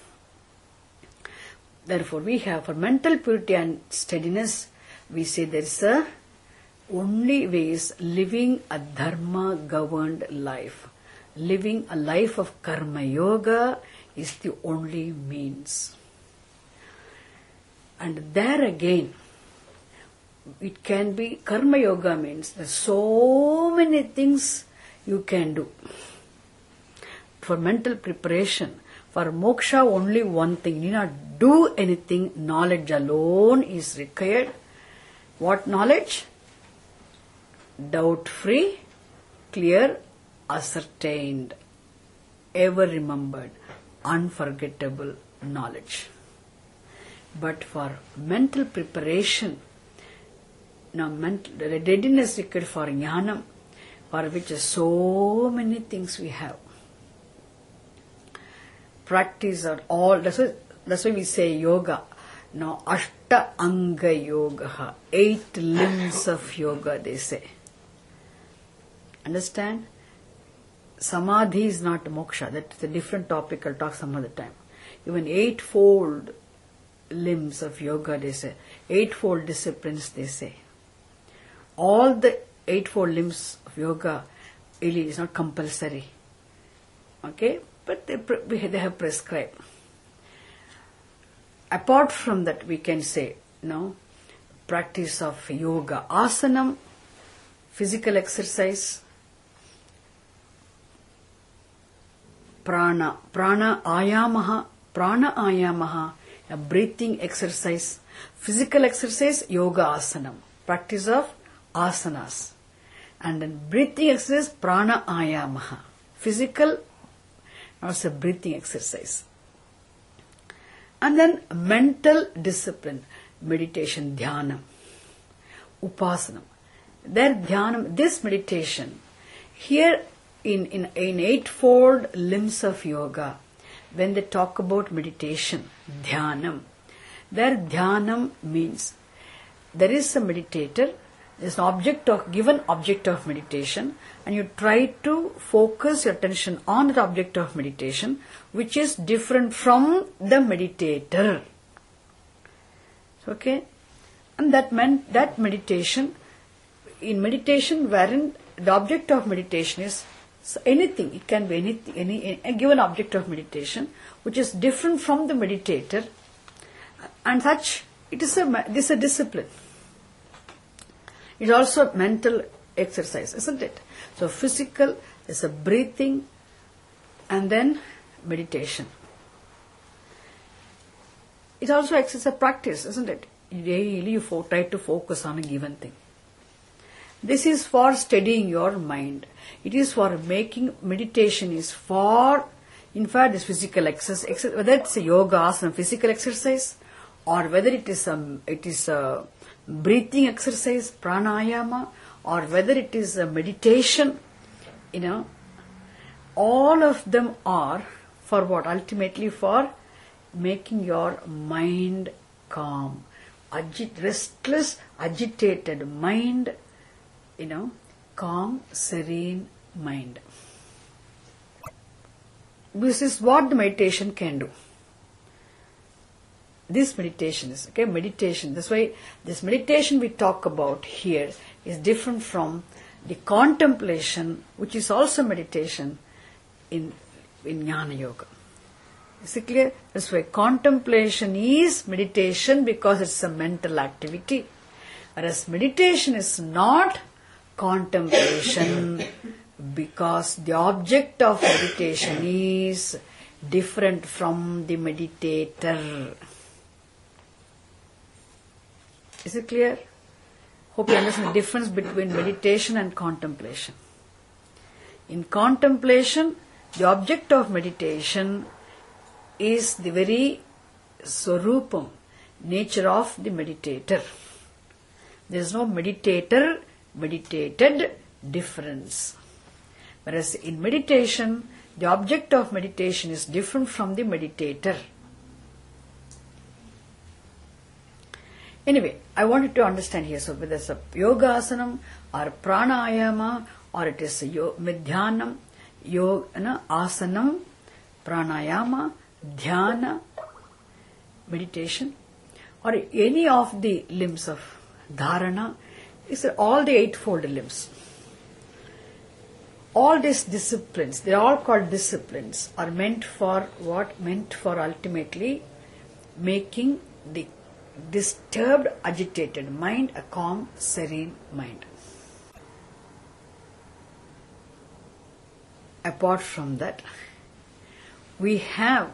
Therefore we have, for mental purity and steadiness, we say there is only way is living a dharma governed life. Living a life of karma yoga is the only means. And there again, it can be, karma yoga means there's so many things you can do. For mental preparation, for moksha only one thing, you need not do anything, knowledge alone is required. What knowledge? Doubt-free, clear, ascertained, ever remembered, unforgettable knowledge. But for mental preparation, the readiness required for Jnanam, for which so many things we have. Practice are all, that's why we say yoga. Now, Ashta Anga Yoga, 8 limbs of yoga, they say. Understand? Samadhi is not moksha. That's a different topic. I'll talk some other time. Even 8-fold limbs of yoga, they say. 8-fold disciplines, they say. All the 8-fold limbs of yoga really is not compulsory. Okay? But they have prescribed. Apart from that, we can say, practice of yoga. Asanam, physical exercise. Prana ayamaha, a breathing exercise. Physical exercise, yoga asanam, practice of asanas. And then breathing exercise, prana ayamaha. Physical, also breathing exercise. And then mental discipline, meditation, dhyana, upasana. Their dhyana, this meditation, here in eightfold limbs of yoga, when they talk about meditation, dhyanam, their dhyanam means there is a meditator, there is an given object of meditation, and you try to focus your attention on the object of meditation, which is different from the meditator. Okay? And that meant that meditation, in meditation wherein the object of meditation is anything, it can be anything, a given object of meditation, which is different from the meditator, and such, this is a discipline. It's also mental exercise, isn't it? So physical, there's a breathing, and then meditation. It also acts as a practice, isn't it? Daily you try to focus on a given thing. This is for steadying your mind. It is for making meditation is for, in fact, this physical exercise, whether it's a yoga, asana, physical exercise, or whether it is a breathing exercise, pranayama, or whether it is a meditation, all of them are for what? Ultimately for making your mind calm. Restless, agitated mind, calm, serene mind. This is what the meditation can do. This meditation is, meditation. That's why this meditation we talk about here is different from the contemplation, which is also meditation in Jnana Yoga. Is it clear? That's why contemplation is meditation because it's a mental activity. Whereas meditation is not contemplation because the object of meditation is different from the meditator. Is it clear? Hope you understand the difference between meditation and contemplation. In contemplation, the object of meditation is the very swarupam, nature of the meditator. There is no meditator, meditated difference. Whereas in meditation, the object of meditation is different from the meditator. Anyway, I wanted to understand here, so whether it's a yoga asanam or pranayama or it is a dhyanam, asanam, pranayama, dhyana, meditation, or any of the limbs of dharana, is all the eightfold limbs. All these disciplines, they are all called disciplines, are meant for what? Meant for ultimately making the disturbed, agitated mind a calm, serene mind. Apart from that, we have,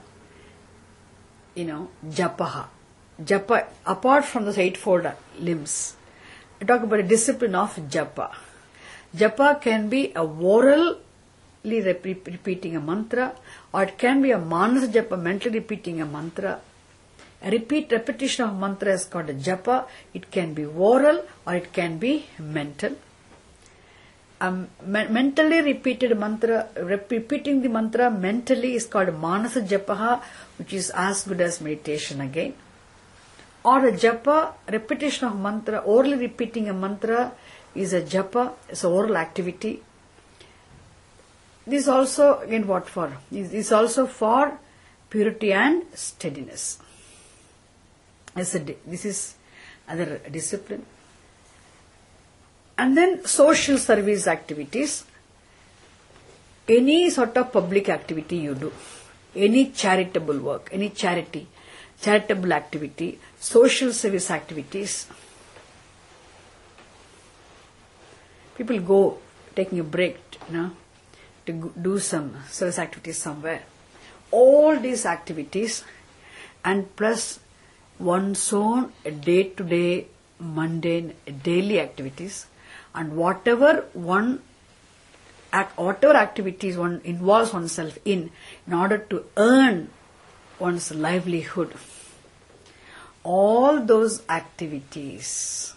japaha. Japa, apart from those eightfold limbs, I talk about a discipline of japa. Japa can be a orally repeating a mantra, or it can be a manasa japa, mentally repeating a mantra. A repetition of mantra is called a japa. It can be oral or it can be mental. Mentally repeated mantra, repeating the mantra mentally is called manasa japaha, which is as good as meditation again. Or a japa, repetition of mantra, orally repeating a mantra is a japa, it's an oral activity. This also, again, what for? This is also for purity and steadiness. This is other discipline. And then social service activities. Any sort of public activity you do, any charitable work, any charitable activity, social service activities. People go taking a break, to do some service activities somewhere. All these activities and plus one's own day-to-day mundane daily activities And whatever activities one involves oneself in order to earn one's livelihood, all those activities,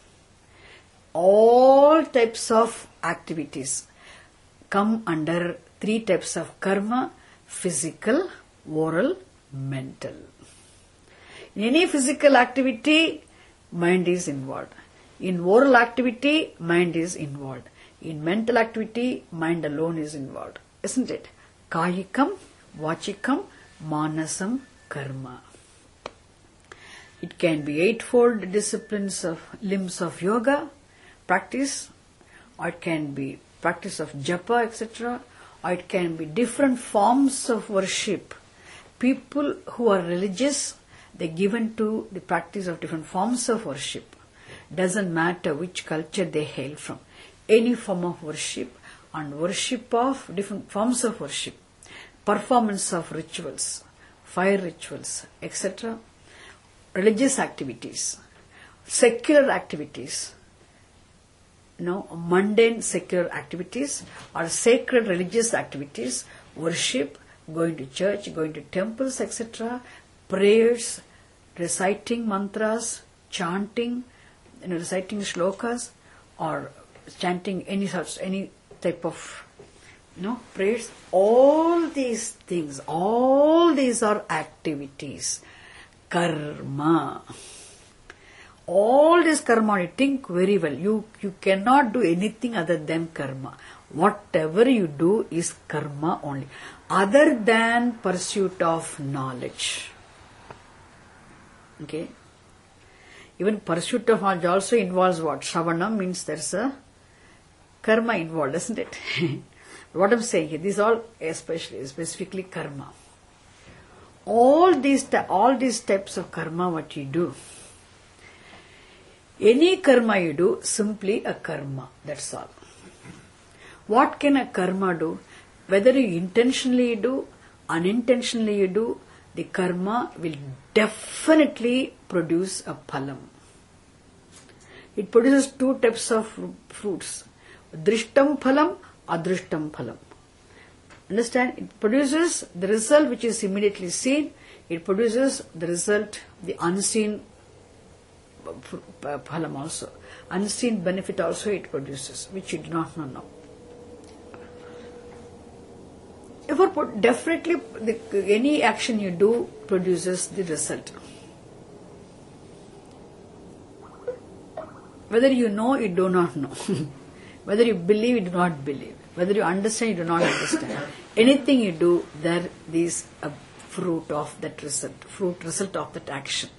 all types of activities come under three types of karma: physical, oral, mental. In any physical activity, mind is involved. In oral activity, mind is involved. In mental activity, mind alone is involved. Isn't it? Kayikam, vachikam, manasam, karma. It can be eightfold disciplines of limbs of yoga practice, or it can be practice of japa, etc., or it can be different forms of worship. People who are religious, they're given to the practice of different forms of worship. Doesn't matter which culture they hail from. Any form of worship, and worship of different forms of worship, performance of rituals, fire rituals, etc., religious activities, secular activities, mundane secular activities, or sacred religious activities, worship, going to church, going to temples, etc., prayers, reciting mantras, chanting, reciting shlokas, or chanting any type of prayers. All these things, all these are activities. Karma. All this karma, you think very well. You cannot do anything other than karma. Whatever you do is karma only, other than pursuit of knowledge. Okay? Even pursuit of knowledge also involves what? Shravanam means there's a karma involved, isn't it? What I'm saying here, these all specifically karma. All these types of karma, what you do, any karma you do, simply a karma, that's all. What can a karma do? Whether you intentionally do, unintentionally you do, the karma will definitely produce a phalam. It produces two types of fruits: drishtam phalam, adrishtam phalam. Understand? It produces the result which is immediately seen. It produces the result, the unseen phalam also. Unseen benefit also it produces, which you do not know now. Therefore, definitely any action you do produces the result. Whether you know, you do not know. Whether you believe, you do not believe. Whether you understand, you do not understand. Anything you do, there is a fruit of that result, result of that action.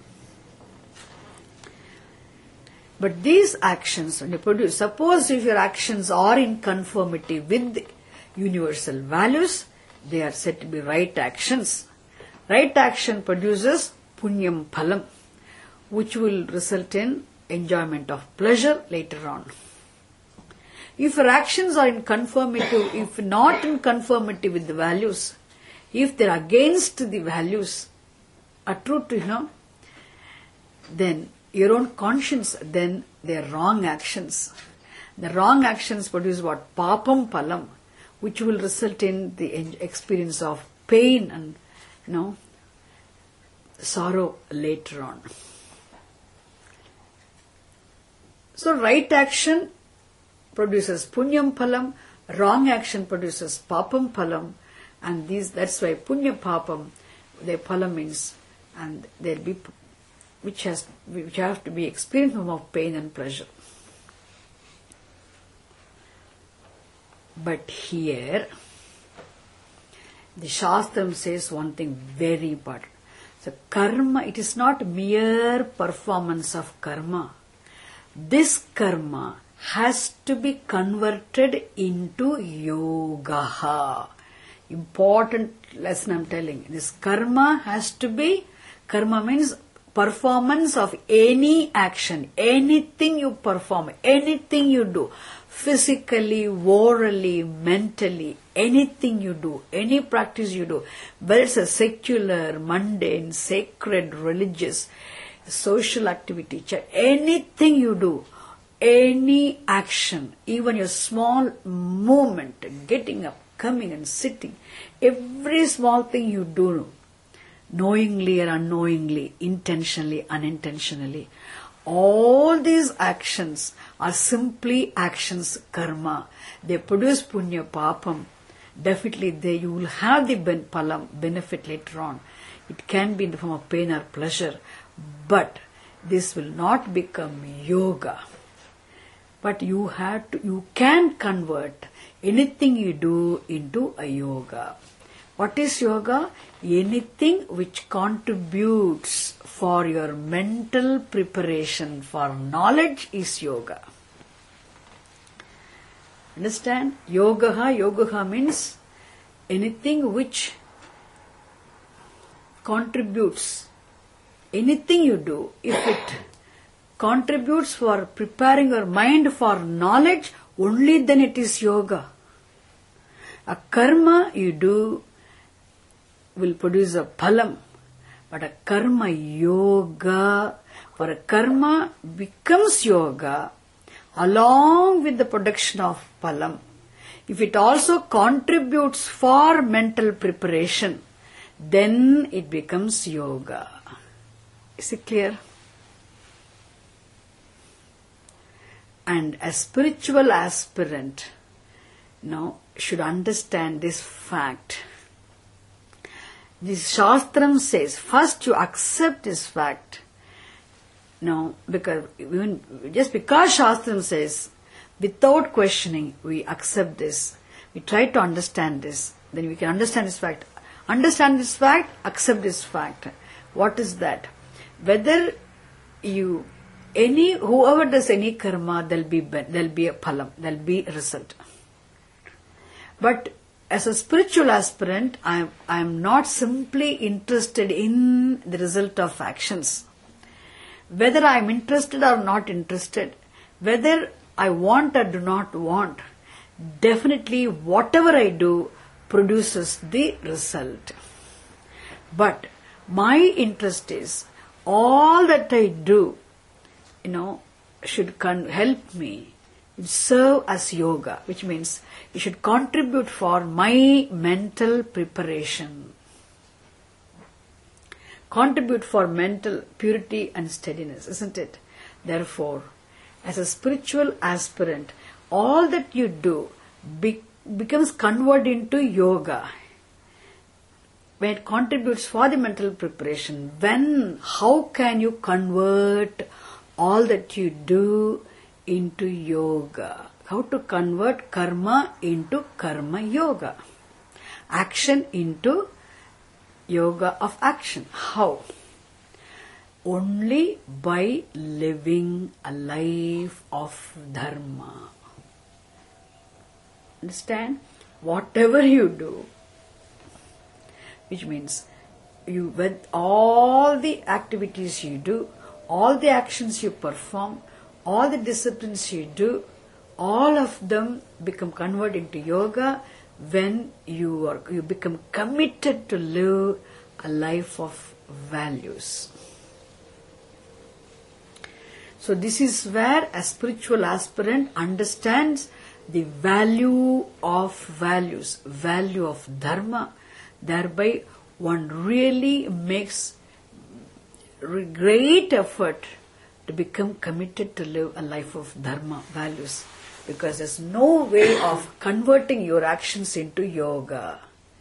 But these actions, when you produce, suppose if your actions are in conformity with the universal values, they are said to be right actions. Right action produces punyam phalam, which will result in enjoyment of pleasure later on. If your actions are in conformity, if not in conformity with the values, if they are against the values, are true to then your own conscience, then they are wrong actions. The wrong actions produce what? Papam phalam, which will result in the experience of pain and sorrow later on. So right action produces punyam phalam, wrong action produces papam phalam, and that's why punya papam, the phalam means, and there will be which have to be experienced of pain and pleasure. But here, the Shastram says one thing very important. So karma, it is not mere performance of karma. This karma has to be converted into yoga. Important lesson I'm telling. This karma has to be, karma means performance of any action, anything you perform, anything you do, physically, orally, mentally, anything you do, any practice you do, whether it's a secular, mundane, sacred, religious, social activity, anything you do, any action, even your small movement, getting up, coming and sitting, every small thing you do, knowingly or unknowingly, intentionally, unintentionally, all these actions are simply actions, karma. They produce punya, papam. Definitely you will have the palam, benefit later on. It can be in the form of pain or pleasure, but this will not become yoga. But you can convert anything you do into a yoga. What is yoga? Anything which contributes for your mental preparation for knowledge is yoga. Understand? Yogaha means anything which contributes. Anything you do, if it contributes for preparing your mind for knowledge, only then it is yoga. A karma you do will produce a phalam, but a karma yoga, for a karma becomes yoga along with the production of phalam. If it also contributes for mental preparation, then it becomes yoga. Is it clear? And a spiritual aspirant should understand this fact. This Shastram says, first you accept this fact. Because just because Shastram says, without questioning, we accept this. We try to understand this. Then we can understand this fact. Understand this fact, accept this fact. What is that? Whether whoever does any karma, there'll be a phalam, there'll be a result. But as a spiritual aspirant, I am not simply interested in the result of actions. Whether I am interested or not interested, whether I want or do not want, definitely whatever I do produces the result. But my interest is all that I do, should help me serve as yoga, which means it should contribute for my mental preparation, contribute for mental purity and steadiness, isn't it? Therefore, as a spiritual aspirant, all that you do becomes converted into yoga. When it contributes for the mental preparation, how can you convert all that you do into yoga? How to convert karma into karma yoga? Action into yoga of action. How? Only by living a life of dharma. Understand? Whatever you do, which means with all the activities you do, all the actions you perform, all the disciplines you do, all of them become converted into yoga when you become committed to live a life of values. So this is where a spiritual aspirant understands the value of values, value of dharma. Thereby one really makes great effort to become committed to live a life of dharma, values. Because there's no way of converting your actions into yoga.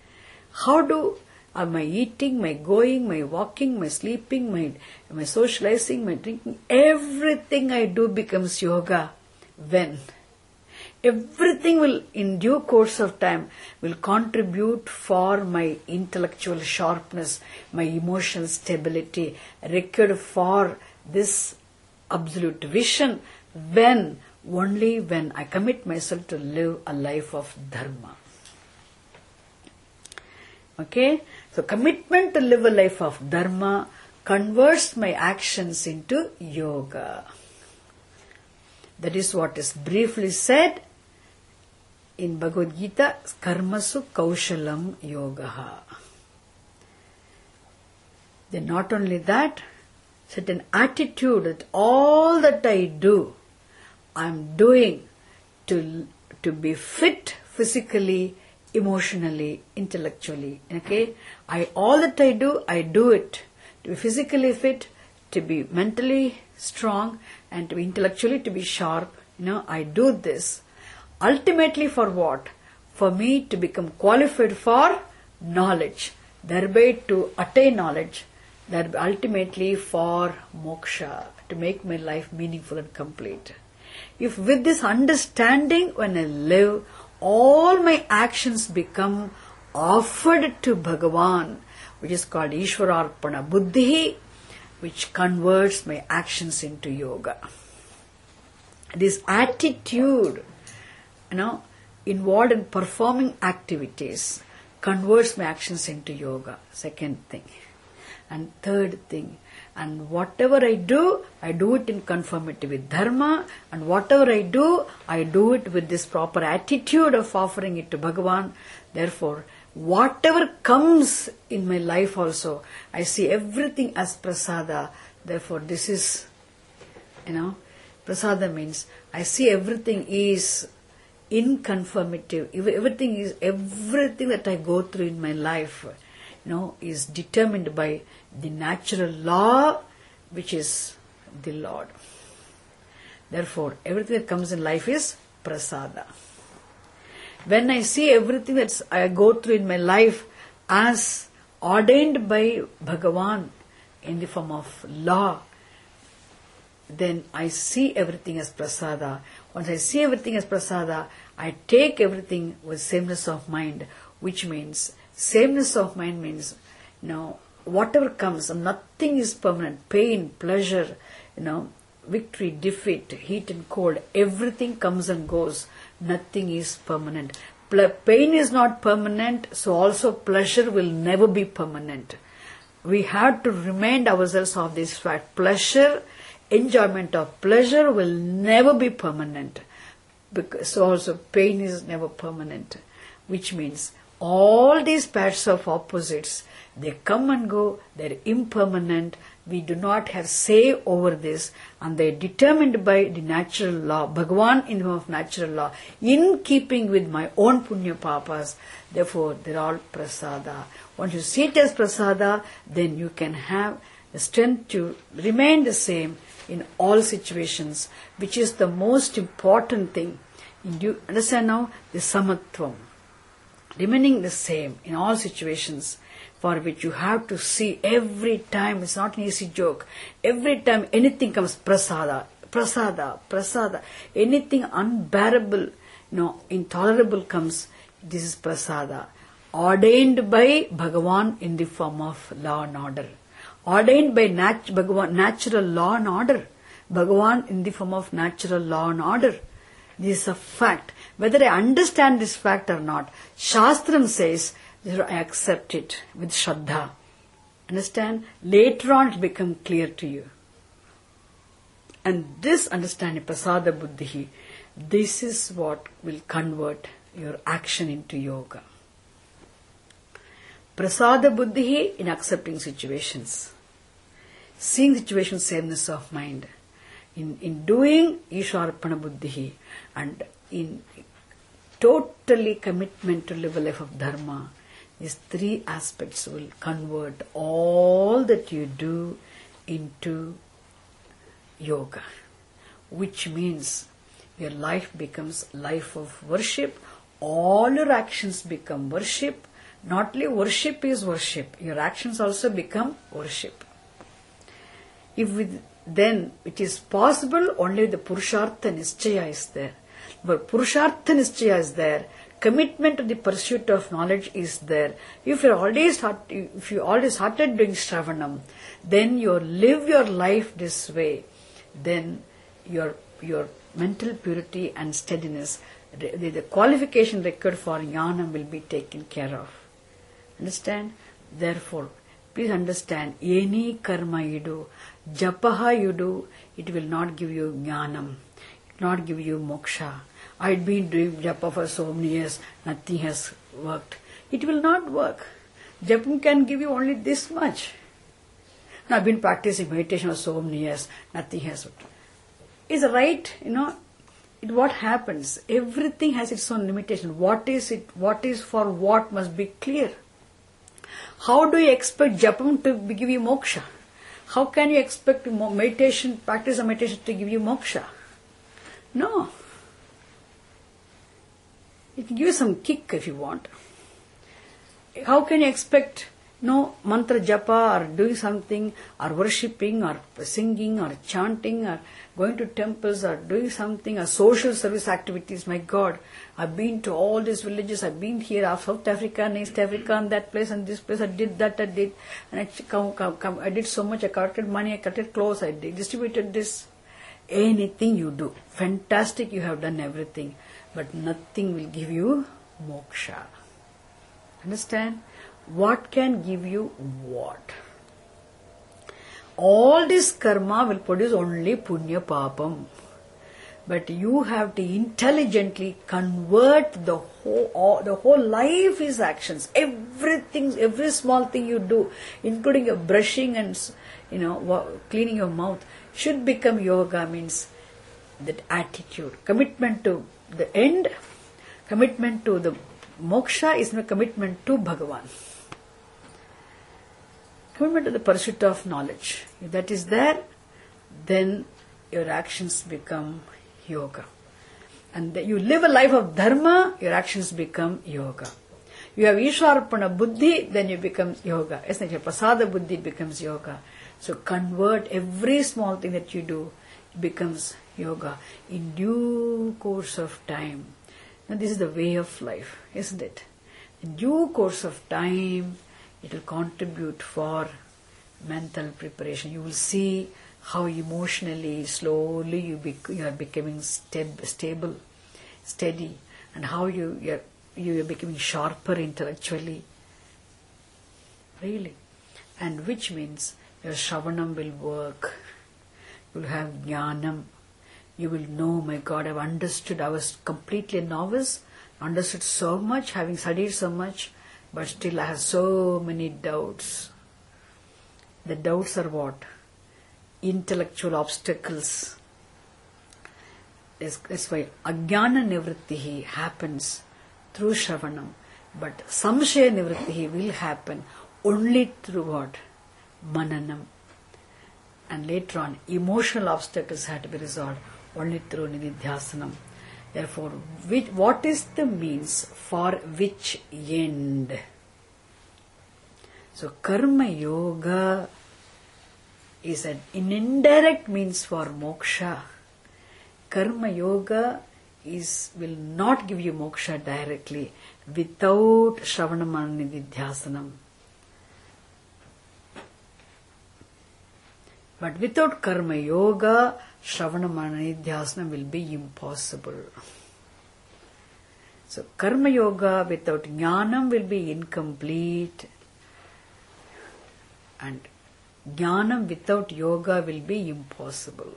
Am I eating, my going, my walking, my sleeping, my socializing, my drinking, everything I do becomes yoga. When? Everything will, in due course of time, will contribute for my intellectual sharpness, my emotional stability, required for this absolute vision, only when I commit myself to live a life of dharma. Okay? So commitment to live a life of dharma converts my actions into yoga. That is what is briefly said in Bhagavad Gita, karmasu kaushalam yogaha. Then not only that, certain attitude that all that I do, I'm doing to be fit physically, emotionally, intellectually. Okay? All that I do it to be physically fit, to be mentally strong, and to be intellectually to be sharp. I do this ultimately for what? For me to become qualified for knowledge, thereby to attain knowledge, that ultimately for moksha, to make my life meaningful and complete. If with this understanding when I live, all my actions become offered to Bhagavan, which is called Ishwararpana Buddhi, which converts my actions into yoga. This attitude, involved in performing activities, converts my actions into yoga. Second thing. And third thing, and whatever I do it in conformity with dharma, and whatever I do it with this proper attitude of offering it to Bhagavan. Therefore, whatever comes in my life also, I see everything as prasada. Therefore, this is, prasada means I see everything is in conformity. Everything that I go through in my life, is determined by the natural law, which is the Lord. Therefore, everything that comes in life is prasada. When I see everything that I go through in my life as ordained by Bhagavan in the form of law, then I see everything as prasada. Once I see everything as prasada, I take everything with sameness of mind, which means sameness of mind means, whatever comes, nothing is permanent. Pain, pleasure, victory, defeat, heat and cold, everything comes and goes. Nothing is permanent. Pain is not permanent, so also pleasure will never be permanent. We have to remind ourselves of this fact. Pleasure, enjoyment of pleasure will never be permanent. So also pain is never permanent, which means all these pairs of opposites, they come and go, they're impermanent, we do not have say over this, and they're determined by the natural law, Bhagavan in the form of natural law, in keeping with my own punya papas. Therefore, they're all prasada. Once you see it as prasada, then you can have the strength to remain the same in all situations, which is the most important thing. Do you understand now? The samatvam. Remaining the same in all situations, for which you have to see every time. It's not an easy joke. Every time anything comes, prasada, prasada, prasada. Anything unbearable, intolerable comes, this is prasada. Ordained by Bhagavan in the form of law and order. Ordained by Bhagavan, natural law and order. Bhagavan in the form of natural law and order. This is a fact. Whether I understand this fact or not, Shastram says, I accept it with Shraddha. Understand? Later on it becomes clear to you. And this understanding, Prasada Buddhi, this is what will convert your action into yoga. Prasada Buddhi in accepting situations. Seeing situations, sameness of mind. In doing Ishwararpana Buddhi, and in totally commitment to live a life of dharma, these three aspects will convert all that you do into yoga, which means your life becomes life of worship. All your actions become worship. Not only worship is worship, your actions also become worship. Then it is possible only the Purushartha Nischaya is there. But Purushartha Nischaya is there, commitment to the pursuit of knowledge is there. If you already started doing Shravanam, then you live your life this way, then your mental purity and steadiness, the qualification required for jnana will be taken care of. Understand? Therefore, please understand, any karma you do, japaha you do, it will not give you jnanam, it will not give you moksha. I've been doing japa for so many years, nothing has worked. It will not work. Japam can give you only this much. Now, I've been practicing meditation for so many years, nothing has worked. Is right, what happens? Everything has its own limitation. What is it? What is for what must be clear. How do you expect japam to give you moksha? How can you expect meditation, practice of meditation to give you moksha? No. It can give you some kick if you want. How can you expect mantra japa or doing something or worshipping or singing or chanting or going to temples or doing something or social service activities? My God, I've been to all these villages, I've been here, South Africa and East Africa and that place and this place, I did that, I did, and I did so much, I collected money, I collected clothes, I distributed this. Anything you do, fantastic, you have done everything, but nothing will give you moksha. Understand? What can give you what? All this karma will produce only punya papam. But you have to intelligently convert the whole life is actions. Everything, every small thing you do, including your brushing and cleaning your mouth, should become yoga. Means that attitude, commitment to the end, commitment to the moksha is a commitment to Bhagavan. Commitment to the pursuit of knowledge. If that is there, then your actions become yoga. And you live a life of dharma, your actions become yoga. You have Ishwarapana buddhi, then you become yoga. Isn't it? Prasada buddhi becomes yoga. So convert every small thing that you do, it becomes yoga in due course of time. Now this is the way of life, isn't it? In due course of time, it will contribute for mental preparation. You will see how emotionally, slowly you are becoming stable, steady, and how you are becoming sharper intellectually. Really. And which means your shravanam will work. You will have jnanam. You will know, my God, I've understood. I was completely a novice, understood so much, having studied so much, but still I have so many doubts. The doubts are what? Intellectual obstacles. That's why ajnana nivrittihi happens through shravanam, but samshaya nivrittihi will happen only through what? Mananam. And later on, emotional obstacles have to be resolved only through nididhyasanam. Therefore, what is the means for which end? So, karma yoga is an indirect means for moksha. Karma yoga will not give you moksha directly without shravanam and nididhyasanam. But without karma yoga, shravanam and nididhyasanam will be impossible. So karma yoga without jnanam will be incomplete, and jnanam without yoga will be impossible.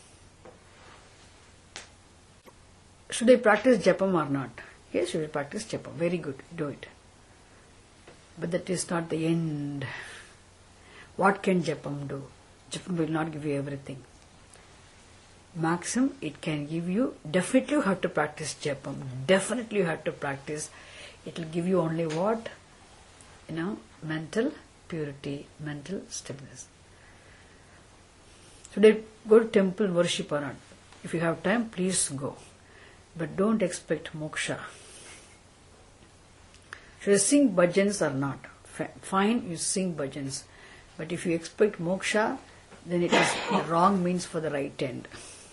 Should I practice japam or not? Yes, you will practice japam. Very good, do it. But that is not the end. What can japam do? Japam will not give you everything. Maximum, it can give you, definitely you have to practice japam. Definitely you have to practice. It will give you only what? Mental purity, mental stillness. Should I go to temple and worship or not? If you have time, please go. But don't expect moksha. Should I sing bhajans or not? Fine, you sing bhajans. But if you expect moksha, then it is the wrong means for the right end.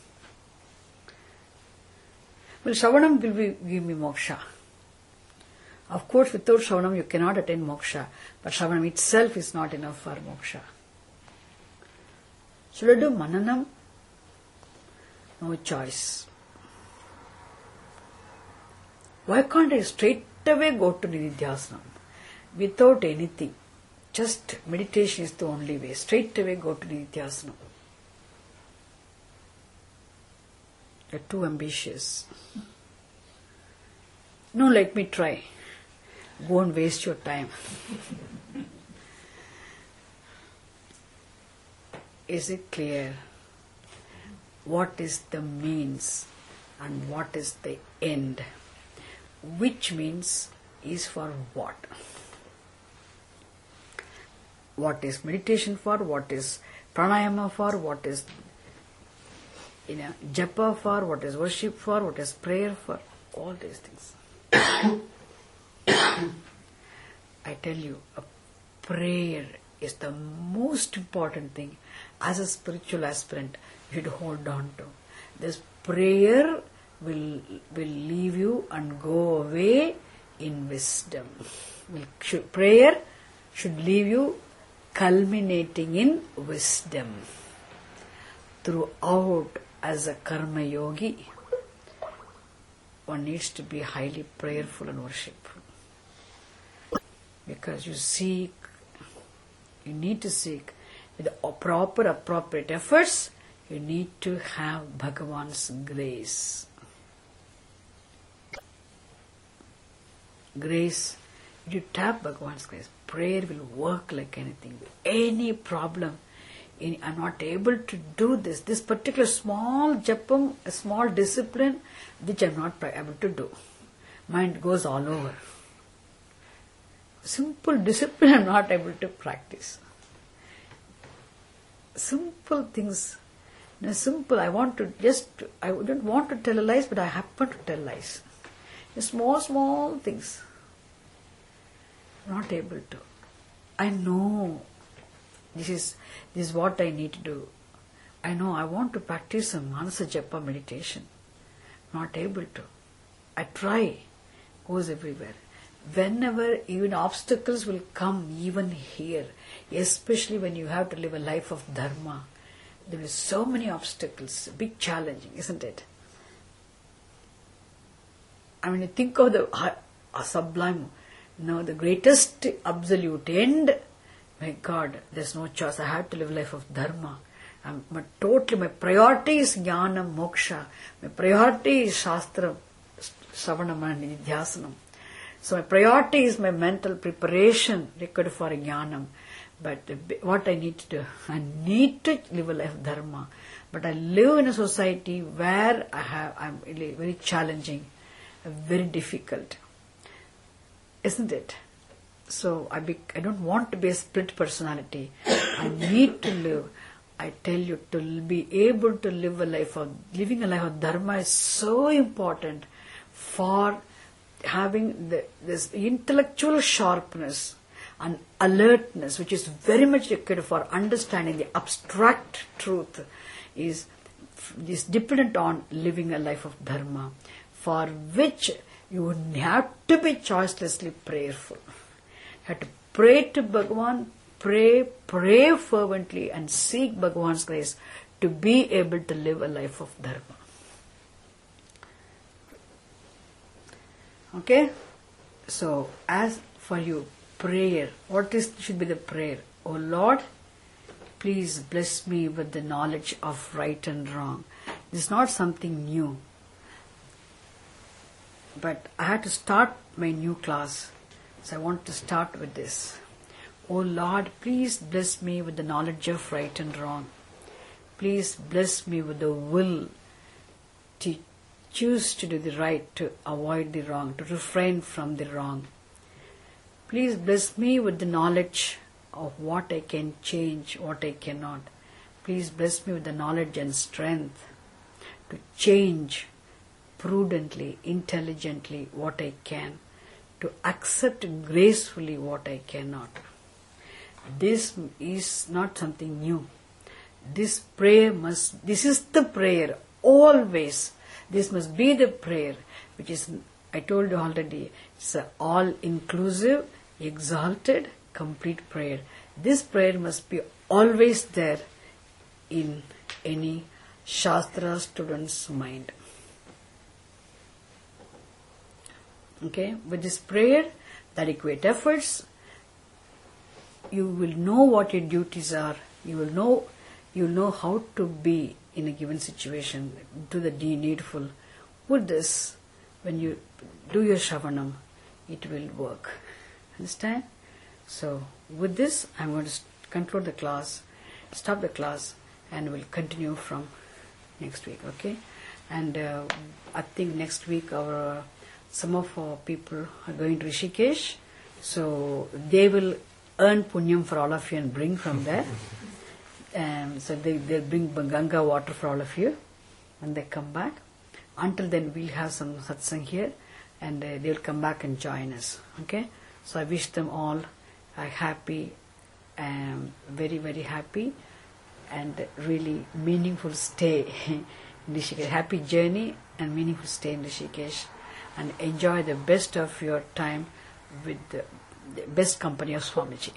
Well, shravanam will give me moksha. Of course, without shravanam you cannot attain moksha, but shravanam itself is not enough for moksha. Should I do mananam? No choice. Why can't I straight away go to nididhyasanam without anything? Just meditation is the only way. Straight away go to nididhyasanam. You're too ambitious. No, let me try. Go and waste your time. Is it clear? What is the means and what is the end. Which means is for what? What is meditation for? What is pranayama for? What is japa for? What is worship for? What is prayer for? All these things. I tell you, a prayer is the most important thing as a spiritual aspirant you should hold on to. This prayer will leave you and go away in wisdom. Prayer should leave you culminating in wisdom. Throughout, as a karma yogi, one needs to be highly prayerful and worshipful. Because you need to seek with appropriate efforts, you need to have Bhagavan's grace. Grace, you tap Bhagavan's grace. Prayer will work like anything. Any problem, I'm not able to do this particular small japam, a small discipline, which I'm not able to do. Mind goes all over. Simple discipline I'm not able to practice. Simple things. Simple, I don't want to tell lies, but I happen to tell lies. Small things. Not able to. I know this is what I need to do. I know I want to practice some Manasa Japa meditation. Not able to. I try. Goes everywhere. Whenever even obstacles will come, even here, especially when you have to live a life of dharma, there is so many obstacles, big challenging, isn't it? I mean, think of the sublime, the greatest absolute end. My God, there's no choice. I have to live a life of dharma. My priority is jnana, moksha. My priority is shastra, savanam and nidhyasanam. So my priority is my mental preparation required for jnanam. But what I need to do, I need to live a life of dharma. But I live in a society where I'm really very challenging, very difficult. Isn't it? So I don't want to be a split personality. I need to live. I tell you, to be able to living a life of dharma is so important for having this intellectual sharpness and alertness, which is very much required for understanding the abstract truth, is dependent on living a life of dharma, for which you have to be choicelessly prayerful. You have to pray to Bhagavan, pray fervently and seek Bhagavan's grace to be able to live a life of dharma. Okay? So, as for you, prayer, should be the prayer? O Lord, please bless me with the knowledge of right and wrong. This is not something new. But I had to start my new class. So I want to start with this. O Lord, please bless me with the knowledge of right and wrong. Please bless me with the will to choose to do the right, to avoid the wrong, to refrain from the wrong. Please bless me with the knowledge of what I can change, what I cannot. Please bless me with the knowledge and strength to change prudently, intelligently what I can, to accept gracefully what I cannot. This is not something new. This is the prayer, always. This must be the prayer, which is, I told you already, it's an all-inclusive, exalted, complete prayer. This prayer must be always there in any Shastra student's mind. Okay, with this prayer, the adequate efforts, you will know what your duties are. You will know how to be in a given situation, do the needful. With this, when you do your Shravanam, it will work. Understand? So, with this, I'm going to conclude the class, stop the class, and we'll continue from next week. Okay? And I think next week some of our people are going to Rishikesh, so they will earn punyam for all of you and bring from there. So they'll bring Ganga water for all of you when they come back. Until then, we'll have some satsang here, and they'll come back and join us. Okay? So I wish them all a happy, very, very happy, and really meaningful stay in Rishikesh. Happy journey and meaningful stay in Rishikesh, and enjoy the best of your time with the best company of Swamiji.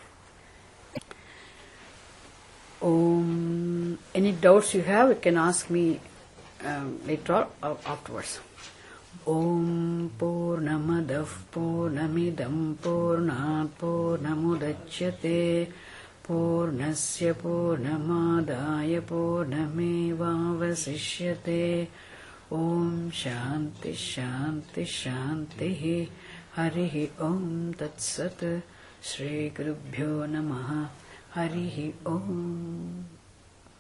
Any doubts you have, you can ask me later or afterwards. Om Purnamadav Purnamidam Purnat Purnamudachyate Purnasya Purnamadaya Purnamevavasishyate. Om Shanti Shanti Shanti. Harihi Om Tat Sat. Shri Gurubhyo Namaha. Harihi Om.